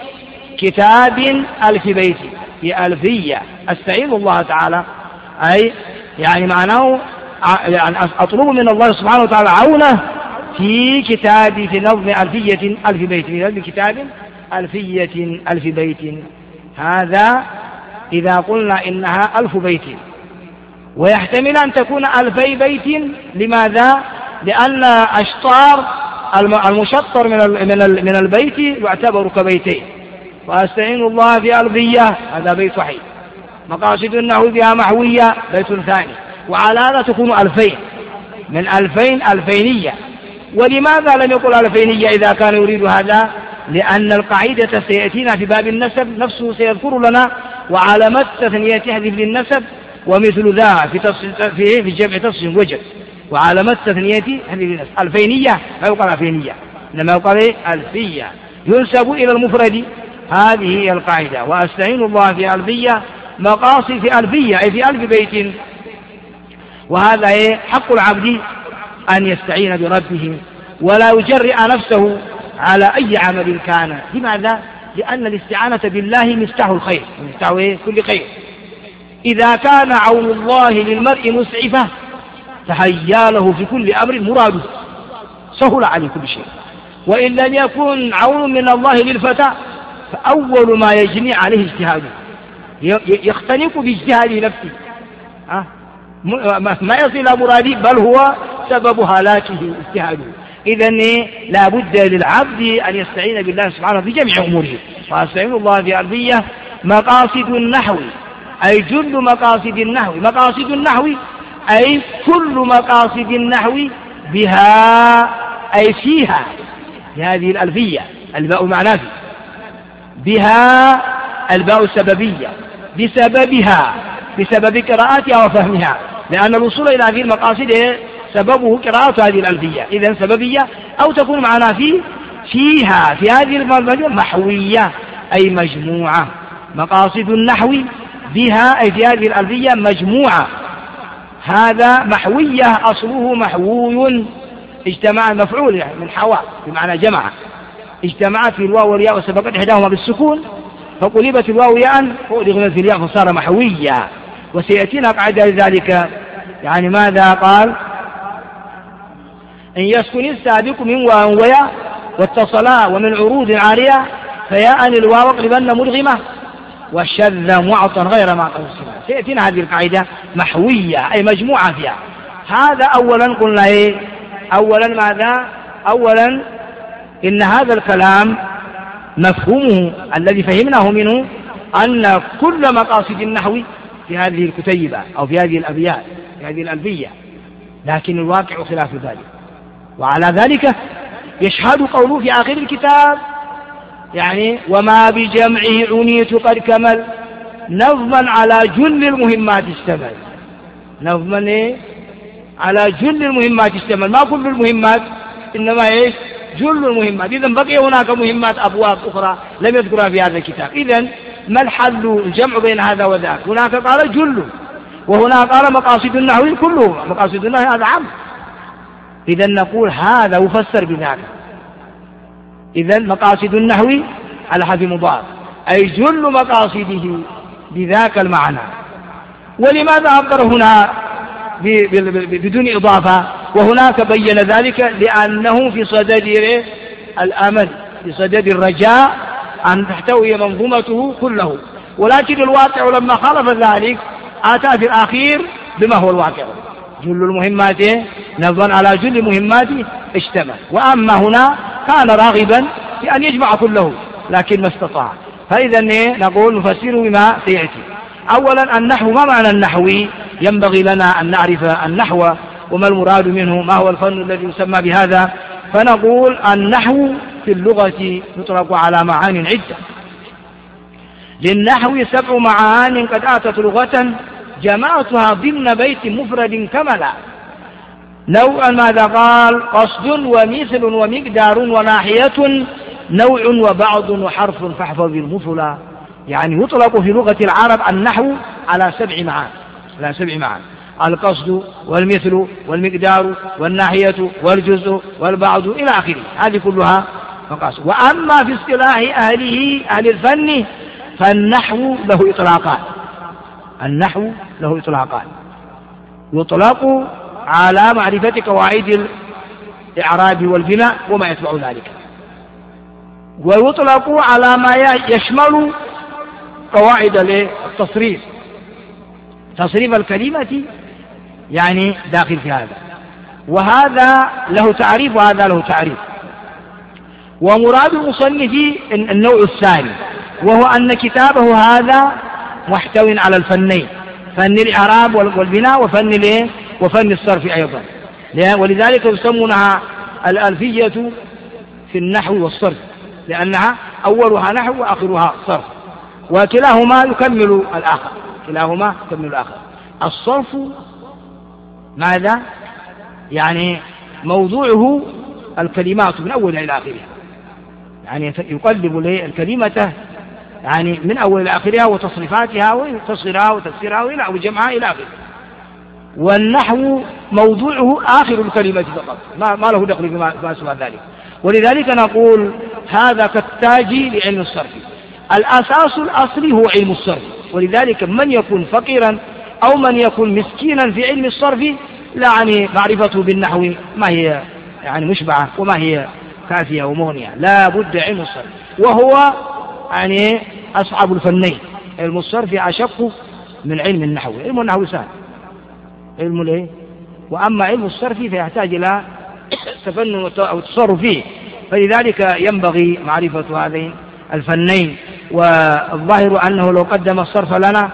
كتاب ألف بيت، في ألفية أستعين الله تعالى، أي يعني معناه يعني أطلب من الله سبحانه وتعالى عونة في كتاب في نظم ألفية ألف بيت، في نظم كتاب ألفية ألف بيت. هذا إذا قلنا إنها ألف بيت، ويحتمل أن تكون ألفي بيت. لماذا؟ لأن أشطار المشطر من من البيت يعتبر كبيتين، وأستعين الله في ألفية هذا بيت وحيد، مقاصد النحو بها محوية بيت ثاني، وعلى هذا تكون ألفين، من ألفين ألفينية. ولماذا لم يقل ألفينية إذا كان يريد هذا؟ لأن القاعدة سيأتينا في باب النسب نفسه سيذكر لنا، وعلامة تثنية يحذف للنسب، ومثل ذا في في في جمع تصل وجد، وعلامة تثنية يحذف للنسب. ألفينية ما يقال ألفينية، إنما يقال ألفية ينسب إلى المفرد. هذه هي القاعدة. وأستعين الله في ألفية، مقاصد في ألفية أي في ألف بيت. وهذا حق العبد أن يستعين بربه ولا يجرئ نفسه على أي عمل كان. لماذا؟ لأن الاستعانة بالله مفتاح الخير، مفتاح كل خير. إذا كان عون الله للمرء مسعفة فهيا له في كل أمر مراده، سهل عليه كل شيء. وإن لم يكن عون من الله للفتى فأول ما يجني عليه اجتهاده، يختنق باجتهاد نفسه، ما يصل مرادي بل هو سبب هلاكه اجتهاده. إذن لا بد للعبد أن يستعين بالله سبحانه في جميع أموره. فأستعين الله في ألفية مقاصد النحو أي جل مقاصد النحو. مقاصد النحو أي كل مقاصد النحو بها أي فيها، هذه الألفية الباء معناه بها الباء السببية، بسببها بسبب قراءتها وفهمها، لأن الوصول إلى هذه المقاصد سببه قراءة هذه الألفية، إذن سببية أو تكون معنا في فيها في هذه المجموعة محوية أي مجموعة. مقاصد النحو بها أي في هذه الألفية مجموعة، هذا محوية أصله محوي، اجتماع مفعول يعني من حوى بمعنى جمع، اجتمعت في الواو والياء وسبقت إحداهما بالسكون فقلبت الواو ياء وأدغمت الياء فصار محوية. وسيأتينا قاعدة لذلك، يعني ماذا قال؟ إن يسكن السابق من واو وياء واتصلا ومن عروض عارية فياء الواو اقلبن مدغمة والشذ معطا غير ما قد سمع. سيأتينا هذه القاعدة محوية أي مجموعة فيها. هذا أولا قلنا إيه؟ أولا ماذا؟ أولا إن هذا الكلام مفهومه الذي فهمناه منه أن كل مقاصد النحو في هذه الكتيبة أو في هذه الأبيات في هذه الألفية، لكن الواقع خلاف ذلك. وعلى ذلك يشهد قوله في آخر الكتاب يعني وما بجمعه عنيت قد كمل نظما على جل المهمات اشتمل. نظما إيه؟ على جل المهمات اشتمل، ما كل المهمات إنما إيش؟ جل المهمات. إذن بقي هناك مهمات أبواب أخرى لم يذكرها في هذا الكتاب. إذن ما الحل الجمع بين هذا وذاك؟ هناك قال جل وهناك قال مقاصد النحو كله، مقاصد النحو هذا عام. إذن نقول هذا يفسر بذاك. إذن مقاصد النحو على حذف مضاف أي جل مقاصده بذاك المعنى. ولماذا عبر هنا بدون إضافة وهناك بين ذلك؟ لأنه في صدد الأمل، في صدد الرجاء أن تحتوي منظومته كله، ولكن الواقع لما خالف ذلك آتى في الأخير بما هو الواقع جل المهمات نظرا على جل مهماته اشتمل. وأما هنا كان راغبا في أن يجمع كله لكن ما استطاع. فإذا نقول نفسره بما سيأتي. أولا النحو، ما معنى النحو؟ ينبغي لنا أن نعرف النحو وما المراد منه، ما هو الفن الذي يسمى بهذا. فنقول النحو في اللغة يطلق على معان عدة. للنحو سبع معان قد آتت لغة جمعتها ضمن بيت مفرد كملا. نوعا ماذا قال؟ قصد ومثل ومقدار وناحية نوع وبعض وحرف فاحفظ المثلى. يعني يطلق في لغة العرب النحو على سبع معان، على سبع معان: القصد والمثل والمقدار والناحية والجزء والبعض إلى آخره، هذه كلها مقاصد. وأما في اصطلاح أهله أهل الفن فالنحو له إطلاقان. النحو له إطلاقان: يطلق على معرفة قواعد الإعراب والبناء وما يتبع ذلك، ويطلق على ما يشمل قواعد التصريف، تصريف الكلمة يعني داخل في هذا. وهذا له تعريف وهذا له تعريف. ومراد المصنف النوع الثاني، وهو أن كتابه هذا محتوٍ على الفنين، فن الإعراب والبناء وفن الايه وفن الصرف أيضا. ولذلك يسمونها الألفية في النحو والصرف، لأنها أولها نحو وآخرها صرف، وكلاهما يكمل الآخر، كلاهما يكمل الآخر. الصرف ماذا؟ يعني موضوعه الكلمات من أولها إلى آخرها، يعني يقلب الكلمة يعني من أول إلى آخرها وتصريفاتها وتصغيرها وتفسيرها وإلى وجمعها إلى آخره. والنحو موضوعه آخر الكلمة فقط، ما, ما له دخل بما سوى ذلك. ولذلك نقول هذا كالتاج لعلم الصرف. الأساس الأصلي هو علم الصرف، ولذلك من يكون فقيرا أو من يكون مسكينا في علم الصرف يعني معرفته بالنحو ما هي يعني مشبعة وما هي كافية ومغنية، لا بد علم الصرف، وهو يعني أصعب الفنين. علم الصرف أشق من علم النحو. علم النحو سهل، علم الايه؟ وأما علم الصرف فيحتاج إلى تفنن أو تصرف فيه، فلذلك ينبغي معرفة هذين الفنين. والظاهر أنه لو قدم الصرف لنا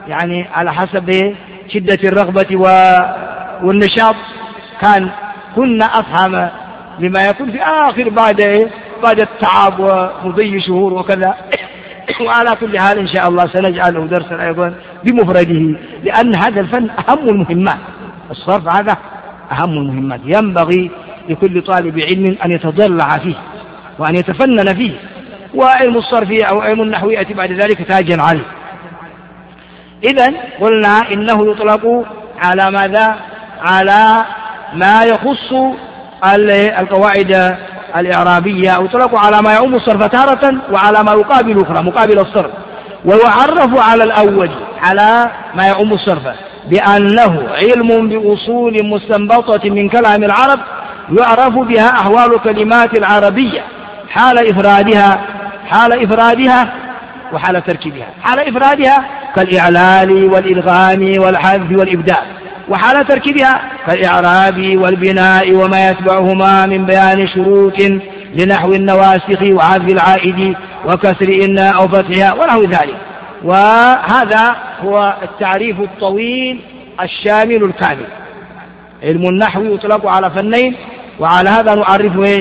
يعني على حسب شدة الرغبة والنشاط كان كنا أفهم لما يكون في آخر بعد بعد التعب ومضي شهور وكذا. وعلى كل حال إن شاء الله سنجعله درسا أيضا بمفرده، لأن هذا الفن أهم المهمات، الصرف هذا أهم المهمات، ينبغي لكل طالب علم أن يتضلع فيه وأن يتفنن فيه، وعلم الصرف أو علم النحو يأتي بعد ذلك تاجا عليه. إذن قلنا إنه يطلق على ماذا؟ على ما يخص القواعد الإعرابية، أو يطلق على ما يعم الصرف تارة وعلى ما يقابل أخرى مقابل الصرف. ويعرف على الأول على ما يعم الصرف بأنه علم بأصول مستنبطة من كلام العرب يعرف بها أحوال الكلمات العربية حال إفرادها حال إفرادها وحال تركيبها. حال إفرادها كالإعلال والإلغام والحذف والإبدال، وحال تركيبها كالإعراب والبناء وما يتبعهما من بيان شروط لنحو النواسخ وعذف العائد وكسر إن أو فتحها ونحو ذلك. وهذا هو التعريف الطويل الشامل الكامل. علم النحو يطلق على فنين، وعلى هذا نعرفه إيه؟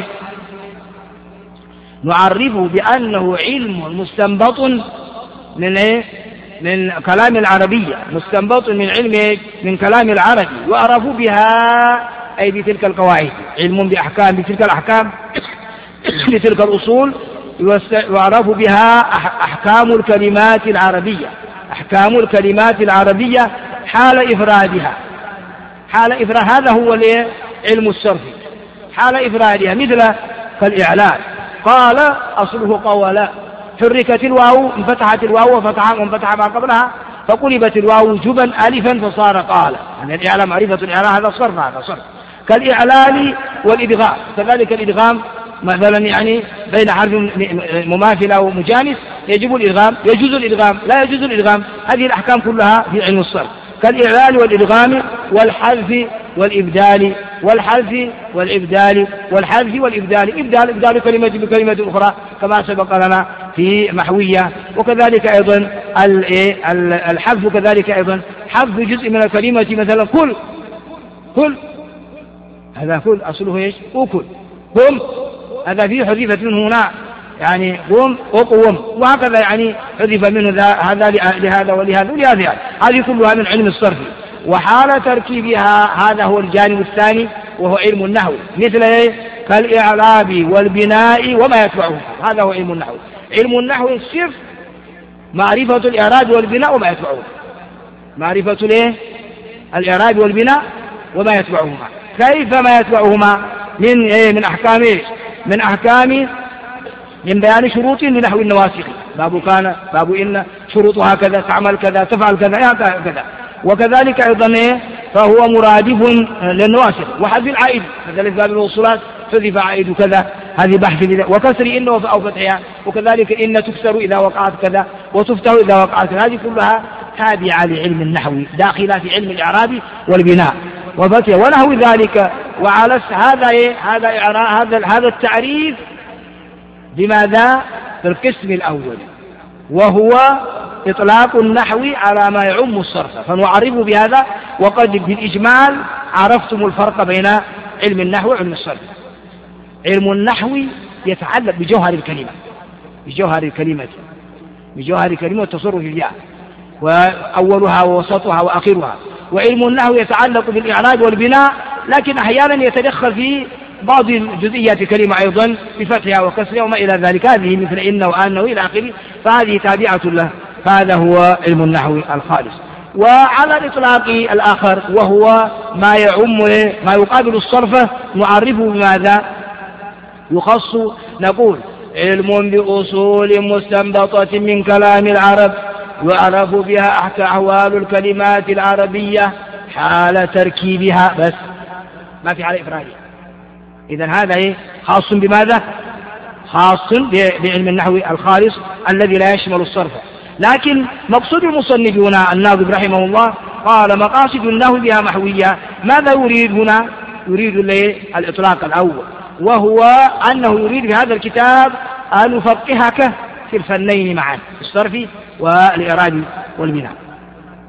نعرفه بأنه علم مستنبط من إيه؟ من كلام العربية، مستنبط من علم إيه؟ من كلام العربي، يعرف بها أي بتلك القواعد، علم بأحكام بتلك الأحكام لتلك الأصول، يعرف بها أحكام الكلمات العربية، أحكام الكلمات العربية حال إفرادها. حال إفراد هذا هو علم الصرف، حال إفرادها مثل كالإعلان. قال أصله قولا، حركت الواو انفتحت الواو وفتح وانفتح ما قبلها فقلبت الواو جبا ألفا فصار قال. يعني الإعلام معرفة الإعلام هذا صرف، هذا صرف. كالإعلال والإدغام، كذلك الإدغام مثلا يعني بين حرف مماثل أو مجانس يجب الإدغام، يجوز الإدغام، لا يجوز الإدغام. هذه الأحكام كلها في علم الصرف. كالإعلال والإدغام والحذف والإبدال، والحذف والإبدال والحذف والإبدال، إبدال إبدال كلمة بكلمة أخرى كما سبق لنا في محوية. وكذلك أيضا الحذف، كذلك أيضا حذف جزء من الكلمة، مثلا كل كل هذا كل أصله إيش؟ أكل. قم هذا فيه حذفت منه هنا، يعني قم وقوم، وهكذا يعني حذف منه هذا لهذا ولهذا ولهذا. هذه كلها من علم الصرف. وحال تركيبها هذا هو الجانب الثاني وهو علم النحو، مثل ايه؟ كالإعراب والبناء وما يتبعه، هذا هو علم النحو. علم النحو الصرف معرفة الإعراب والبناء وما يتبعه، معرفة الايه؟ الإعراب والبناء وما يتبعهما. كيف ما يتبعهما؟ من ايه؟ من أحكام ايه؟ من أحكام من بيان شروط لنحو النواسخ، باب كان باب إن شروطها كذا، تعمل كذا، تفعل كذا كذا. وكذلك أيضا إيه؟ فهو مرادف للنواسخ. وحذف العائد كذلك باب الوصولات، حذف عائد كذا، هذه بحث. وكسر إن أو فتحها، وكذلك إن تكسر إذا وقعت كذا وتفتح إذا وقعت كذا. هذه كلها تابعة لعلم النحو، داخلة في علم الإعراب والبناء وفتح ونحو ذلك. وعلى هذا إيه؟ هذا هذا هذا التعريف بماذا؟ في القسم الأول، وهو إطلاق النحو على ما يعم الصرف، فنعرفه بهذا. وقد بالإجمال عرفتم الفرق بين علم النحو وعلم الصرف. علم النحو يتعلق بجوهر الكلمة، بجوهر الكلمة بجوهر الكلمة والتصرف فيها، وأولها ووسطها وآخرها. وعلم النحو يتعلق بالإعراب والبناء، لكن أحيانا يتدخل في بعض الجزئيات الكلمة أيضا بفتحها وكسرها وما إلى ذلك، هذه مثل إن وأن وإلى آخره، فهذه تابعة له. فهذا هو علم النحو الخالص. وعلى الإطلاق الآخر وهو ما يعم ما يقابل الصرف، نعرفه بماذا؟ يخص نقول علم بأصول مستنبطة من كلام العرب يعرف بها أحوال الكلمات العربية حال تركيبها، بس ما في حال إفرادها. إذن هذا إيه؟ خاص بماذا؟ خاص بعلم النحو الخالص الذي لا يشمل الصرف. لكن مقصود المصنفون الناظم رحمه الله قال مقاصد النحو بها محوية. ماذا يريد هنا؟ يريد الإطلاق الأول، وهو أنه يريد بهذا الكتاب أن يفقهك في الفنين معا، الصرف والإعراب والبناء.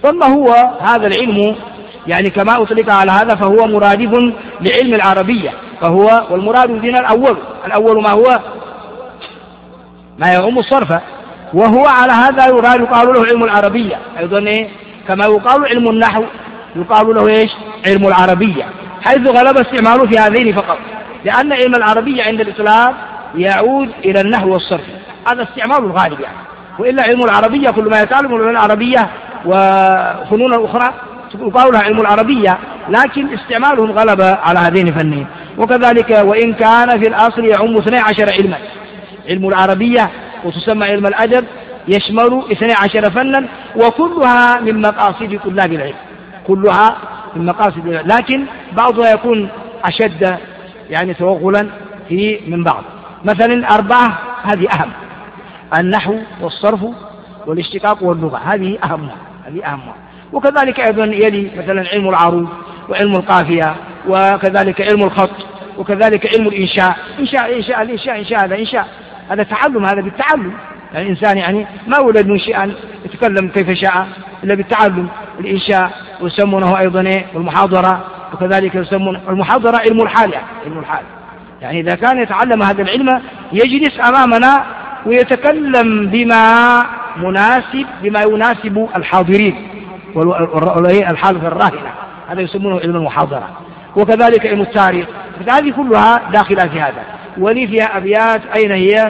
ثم هو هذا العلم يعني كما أطلق على هذا فهو مرادف لعلم العربية، فهو والمراد بنا الأول الأول ما هو ما يعم الصرف، وهو على هذا يراد يقال له علم العربية أيضا إيه؟ كما يقال علم النحو يقال له إيش؟ علم العربية، حيث غلب استعماله في هذين فقط، لأن علم العربية عند الإطلاق يعود إلى النحو والصرف، هذا استعمال الغالب يعني، وإلا علم العربية كل ما يتعلم من العربية وفنون الأخرى يقال لها علم العربية، لكن استعمالهم غلب على هذين الفنين. وكذلك وإن كان في الأصل يعم اثني عشر علما، علم العربية وتسمى علم الأدب يشمل اثني عشر فنا، وكلها من مقاصد طلاب العلم، كلها من مقاصد العلم، لكن بعضها يكون أشد يعني توغلا في من بعض. مثلا أربعة هذه أهم، النحو والصرف والاشتقاق واللغة، هذه أهمها هذه أهمها. وكذلك أيضا يلي مثلا علم العروض وعلم القافية، وكذلك علم الخط، وكذلك علم الإنشاء، إنشاء إنشاء الإنشاء إنشاء هذا إنشاء هذا تعلم، هذا بالتعلم، يعني الإنسان يعني ما ولد منشئا يتكلم كيف شاء إلا بالتعلم. الإنشاء ويسمونه أيضا المحاضرة، وكذلك يسمون المحاضرة علم الحال، يعني علم الحال، يعني إذا كان يتعلم هذا العلم يجلس أمامنا ويتكلم بما مناسب بما يناسب الحاضرين الحالة الراهنة، هذا يسمونه علم المحاضرة. وكذلك علم التاريخ، هذه كلها داخلة في هذا. ولي فيها أبيات أين هي؟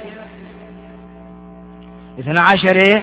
اثنا عشر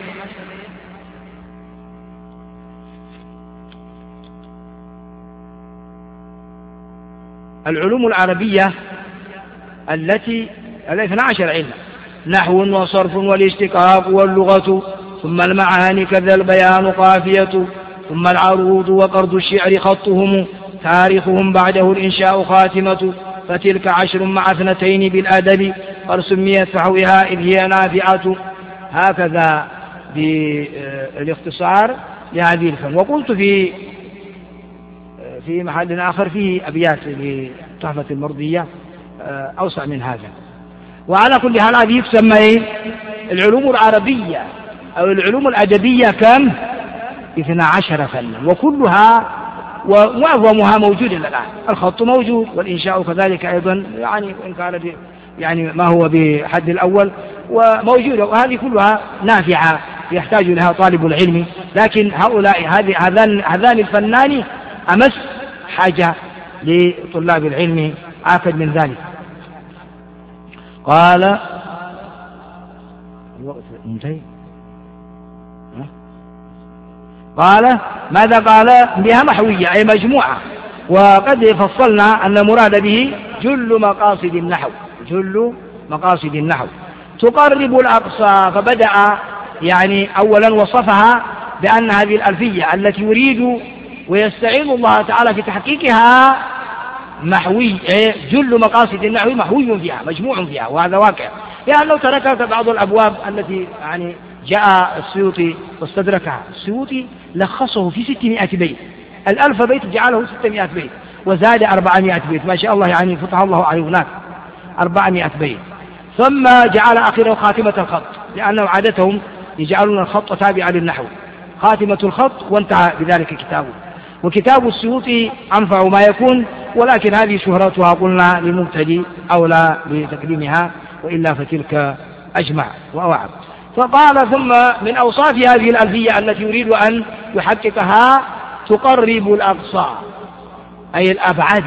العلوم العربية التي الاثنى عشر علما، نحو وصرف والاشتقاق واللغة، ثم المعاني كذا البيان قافية، ثم العروض وقرض الشعر خطهم، تاريخهم بعده الإنشاء خاتمة، فتلك عشر مع اثنتين بالأدب، قد سميت فحوها إذ هي نافعة. هكذا بالاختصار لهذه الفن. وقلت في في محل آخر فيه أبيات لتحفة المرضية أوسع من هذا. وعلى كل حال هذه تسمى العلوم العربية أو العلوم الأدبية كم؟ اثنى عشر فنا، وكلها ومعظمها موجود الآن، الخط موجود والإنشاء كذلك أيضا، يعني وإن كان يعني ما هو بحد الأول وموجودة، وهذه كلها نافعة يحتاج لها طالب العلم، لكن هؤلاء هذان هذان الفنان أمس حاجة لطلاب العلم آكد من ذلك. قال الوقت منتهي. قال ماذا قال؟ بها محوية أي مجموعة، وقد فصلنا أن المراد به جل مقاصد النحو، جل مقاصد النحو تقرب الأقصى. فبدأ يعني أولا وصفها بأن هذه الألفية التي يريد ويستعين الله تعالى في تحقيقها محوي، جل مقاصد النحو محوي فيها مجموع فيها، وهذا واقع، لأنه تركت بعض الأبواب التي يعني جاء السيوطي واستدركها. السيوطي لخصه في ستمائة بيت، الألف بيت جعله ستمائة بيت، وزاد أربعمائة بيت، ما شاء الله يعني فتح الله عليه هناك أربعمائة بيت. ثم جعل آخره خاتمة الخط، لأنه عادتهم يجعلون الخط تابعا للنحو، خاتمة الخط، وانتهى بذلك كتابه. وكتاب السيوطي أنفع ما يكون، ولكن هذه شهرتها قلنا للمبتدئ أولى بتقديمها، وإلا فتلك أجمع وأوعب. فقال ثم من أوصاف هذه الألفية التي يريد أن يحققها تقرب الأقصى أي الأبعد،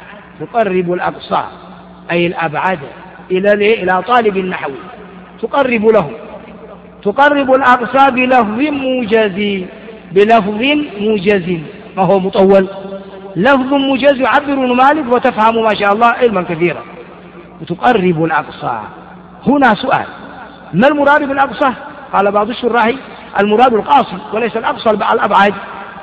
تقرب الأقصى أي الأبعد إلى إلى طالب النحو، تقرب له، تقرب الأقصى بلفظ موجز، بلفظ موجز، ما هو مطول، لفظ موجز يعبر ابن مالك وتفهم ما شاء الله علما كثيرا. وتقرب الأقصى هنا سؤال، ما المراد بالأقصى؟ قال بعض الشراح المراد القاصي وليس الأقصى الأبعد.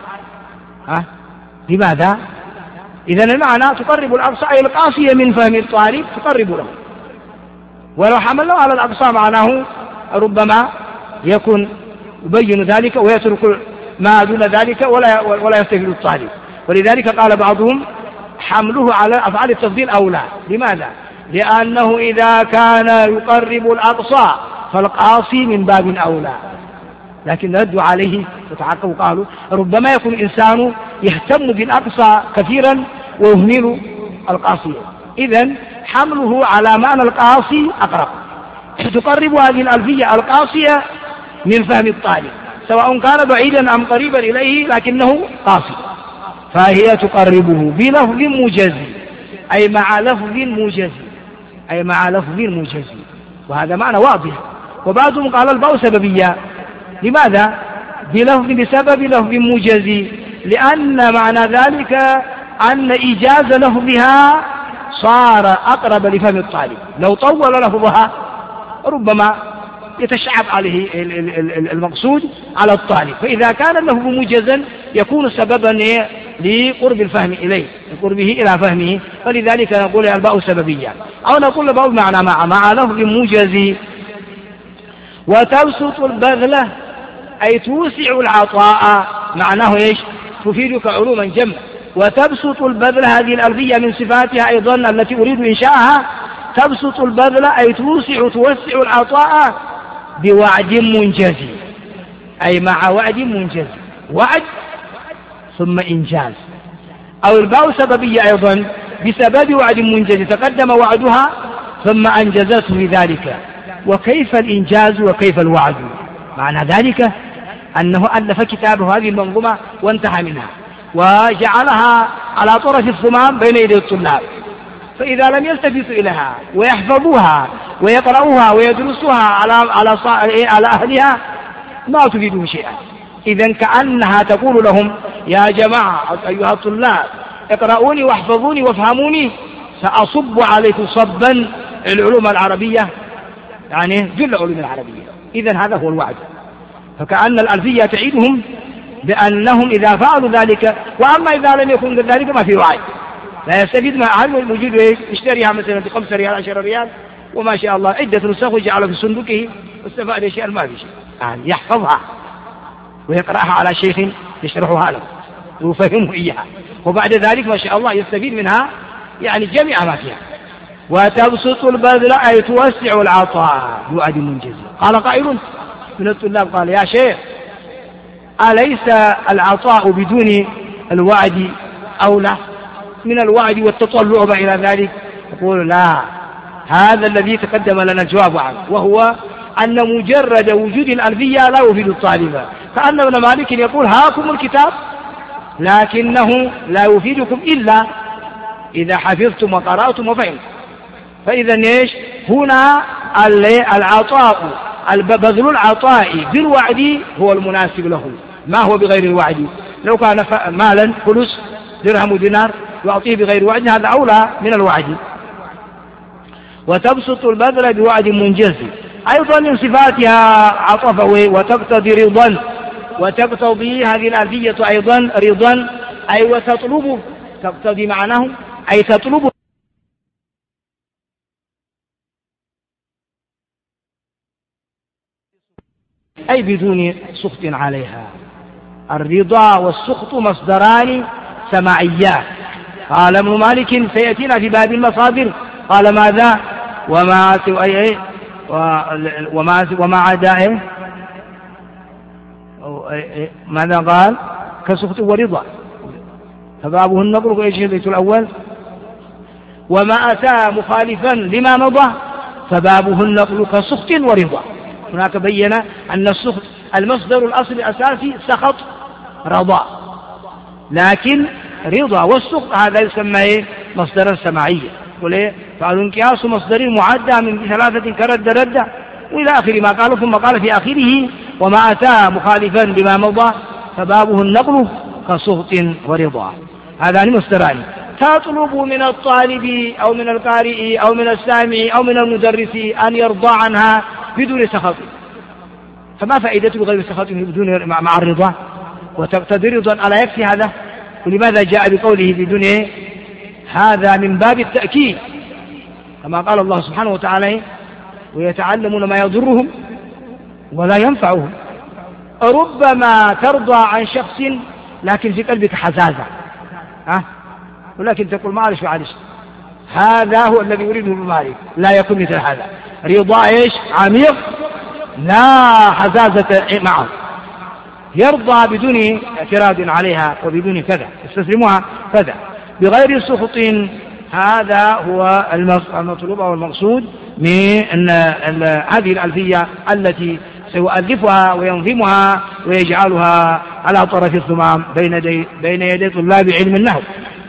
ها؟ لماذا؟ إذن المعنى تقرب الأقصى أي القاصية من فهم الطالب تقرب له، ولو حملنا على الأقصى معناه ربما يكون يبين ذلك ويترك ما دون ذلك ولا ولا يستفيد الطالب. ولذلك قال بعضهم حمله على أفعال التفضيل أولى. لماذا؟ لأنه إذا كان يقرب الأقصى فالقاصي من باب أولى، لكن رد عليه وتعقبوا قالوا ربما يكون الإنسان يهتم بالأقصى كثيرا ويهمل القاصي، إذن حمله على معنى القاصي أقرب. تقرب هذه الألفية القاصية من فهم الطالب سواء كان بعيدا أم قريبا إليه لكنه قاصي، فهي تقربه بلفظ موجز أي مع لفظ موجز أي مع لفظ موجز، وهذا معنى واضح. وبعضهم قال الباء سببية، لماذا؟ بلفظ بسبب لفظ موجز، لأن معنى ذلك أن إيجاز لفظها صار أقرب لفهم الطالب، لو طول لفظها ربما يتشعب عليه المقصود على الطالب، فإذا كان اللفظ موجزا يكون سببا لقرب الفهم إليه، لقربه إلى فهمه، فلذلك نقول الباء سببية، أو نقول الباء معنى مع مع لفظ موجز. وتبسط البذلة أي توسع العطاء، معناه إيش؟ تفيدك علوما جمع. وتبسط البذلة هذه الألفية من صفاتها أيضا التي أريد إنشاءها، تبسط البذلة أي توسع توسع العطاء بوعد منجز، أي مع وعد منجز، وعد ثم إنجاز. أو الباء سببية أيضا بسبب وعد منجز تقدم وعدها ثم أنجزته بذلك. وكيف الإنجاز وكيف الوعد؟ معنى ذلك أنه ألف كتابه هذه المنظومة وانتهى منها وجعلها على طرف الصمام بين يدي الطلاب، فإذا لم يلتفتوا إليها ويحفظوها ويقرأوها ويدرسوها على على على أهلها ما تفيدهم شيئا. إذن كأنها تقول لهم يا جماعة أيها الطلاب اقرأوني واحفظوني وافهموني سأصب عليكم صبا العلوم العربية، يعني جل علوم العربية. إذن هذا هو الوعد. فكأن الألفية تعيدهم بأنهم إذا فعلوا ذلك، وأما إذا لم يكن ذلك ما في وعد، لا يستفيد ما هل موجود يشتريها مثلا بخمسة ريال عشرة ريال وما شاء الله عدة نسخ وجعله في صندوقه واستفاد شيئا ما في شيء، يعني يحفظها ويقرأها على شيخ يشرحها له ويفهمه إياها، وبعد ذلك ما شاء الله يستفيد منها يعني جميع ما فيها. وتبسط البذل أي توسع العطاء بوعد منجز. قال قائل من الطلاب قال يا شيخ أليس العطاء بدون الوعد أولى من الوعد والتطلع إلى ذلك؟ يقول لا، هذا الذي تقدم لنا الجواب عنه، وهو أن مجرد وجود الألفية لا يفيد الطالب، كأن ابن مالك يقول هاكم الكتاب لكنه لا يفيدكم إلا إذا حفظتم وقرأتم وفهمتم. فإذا إيش هنا العطاء بذل العطاء بالوعد هو المناسب له، ما هو بغير الوعد. لو كان مالا فلوس درهم ودينار يعطيه بغير وعد هذا أولى من الوعد. وتبسط البذل بوعد منجز أيضا من صفاتها عطف وتقتضي رضا، وتقتضي هذه الألفية أيضا رضا أي وتطلب، تقتضي معناه أي تطلب أي بدون سخط عليها. الرضا والسخط مصدران سماعيات. قال ابن مالك سيأتينا في باب المصادر، قال ماذا وما أي وما وما عدا ماذا قال كسخط ورضا، فبابه النظر ايش البيت الأول. وما أتى مخالفا لما مضى فبابه النقل كسخط ورضا. هناك بين أن السخط المصدر الأصلي الأساسي سخط رضا، لكن رضا والسخط هذا يسمى إيه؟ مصدرا سماعيا. وليه؟ فالانقياس مصدر معدى من ثلاثة كرد رد وإلى آخر ما قال، ثم قال في آخره وما أتى مخالفا بما مضى فبابه النقل كسخط ورضا. هذان مصدران. تطلب من الطالب أو من القارئ أو من السامع أو من المدرس أن يرضى عنها بدون سخط، فما فائدته غير سخط بدون مع الرضا؟ وتقتضي رضا ألا يكفي هذا؟ ولماذا جاء بقوله بدون إيه؟ هذا من باب التأكيد، كما قال الله سبحانه وتعالى ويتعلمون ما يضرهم ولا ينفعهم. ربما ترضى عن شخص لكن في قلبك حزازة، ها؟ ولكن تقول معلش معلش، هذا هو الذي يريده بمالك، لا يكون مثل هذا. رضا ايش؟ عميق لا حزازة معه. يرضى بدون اعتراض عليها وبدون كذا، يستسلمها كذا بغير سخط. هذا هو المطلوب والمقصود من هذه الألفية التي سيؤلفها وينظمها ويجعلها على طرف الثمام بين يدي بين يدي طلاب علم النحو.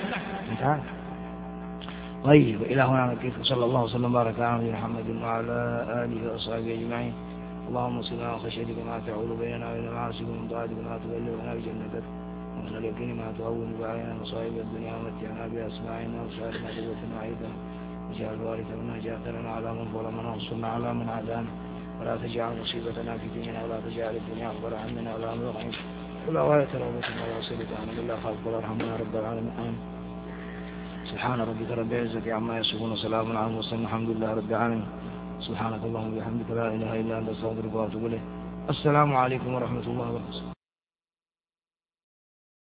طيب، إلى هنا نكتفي. صلى الله وسلم وبارك على نبينا محمد وعلى آله وأصحابه أجمعين. اللهم صل على خشيتك ما تعول بيننا وبين معاصيك، ومن طاعتك ما تبلغنا بجنتك، ومن اليقين ما تهون علينا مصائب الدنيا، ومتعنا بأسماعنا وأبصارنا وقوتنا عيدا، واجعل الوارث منا، واجعل ثأرنا على من ظلمنا، وانصرنا على من عادانا، ولا تجعل مصيبتنا في ديننا، ولا تجعل الدنيا أكبر همنا ولا مبلغ علمنا، ولا غاية رغبتنا ولا وسيلة أمرنا إلا خالق وارحمنا رب العالمين. آمين. سبحان ربك رب العزة عما يصفون، وسلام على المرسلين، الحمد لله رب العالمين. سبحانك اللهم وبحمدك، لا إله إلا أنت، أستغفرك وأتوب إليك. السلام عليكم ورحمة الله وبركاته.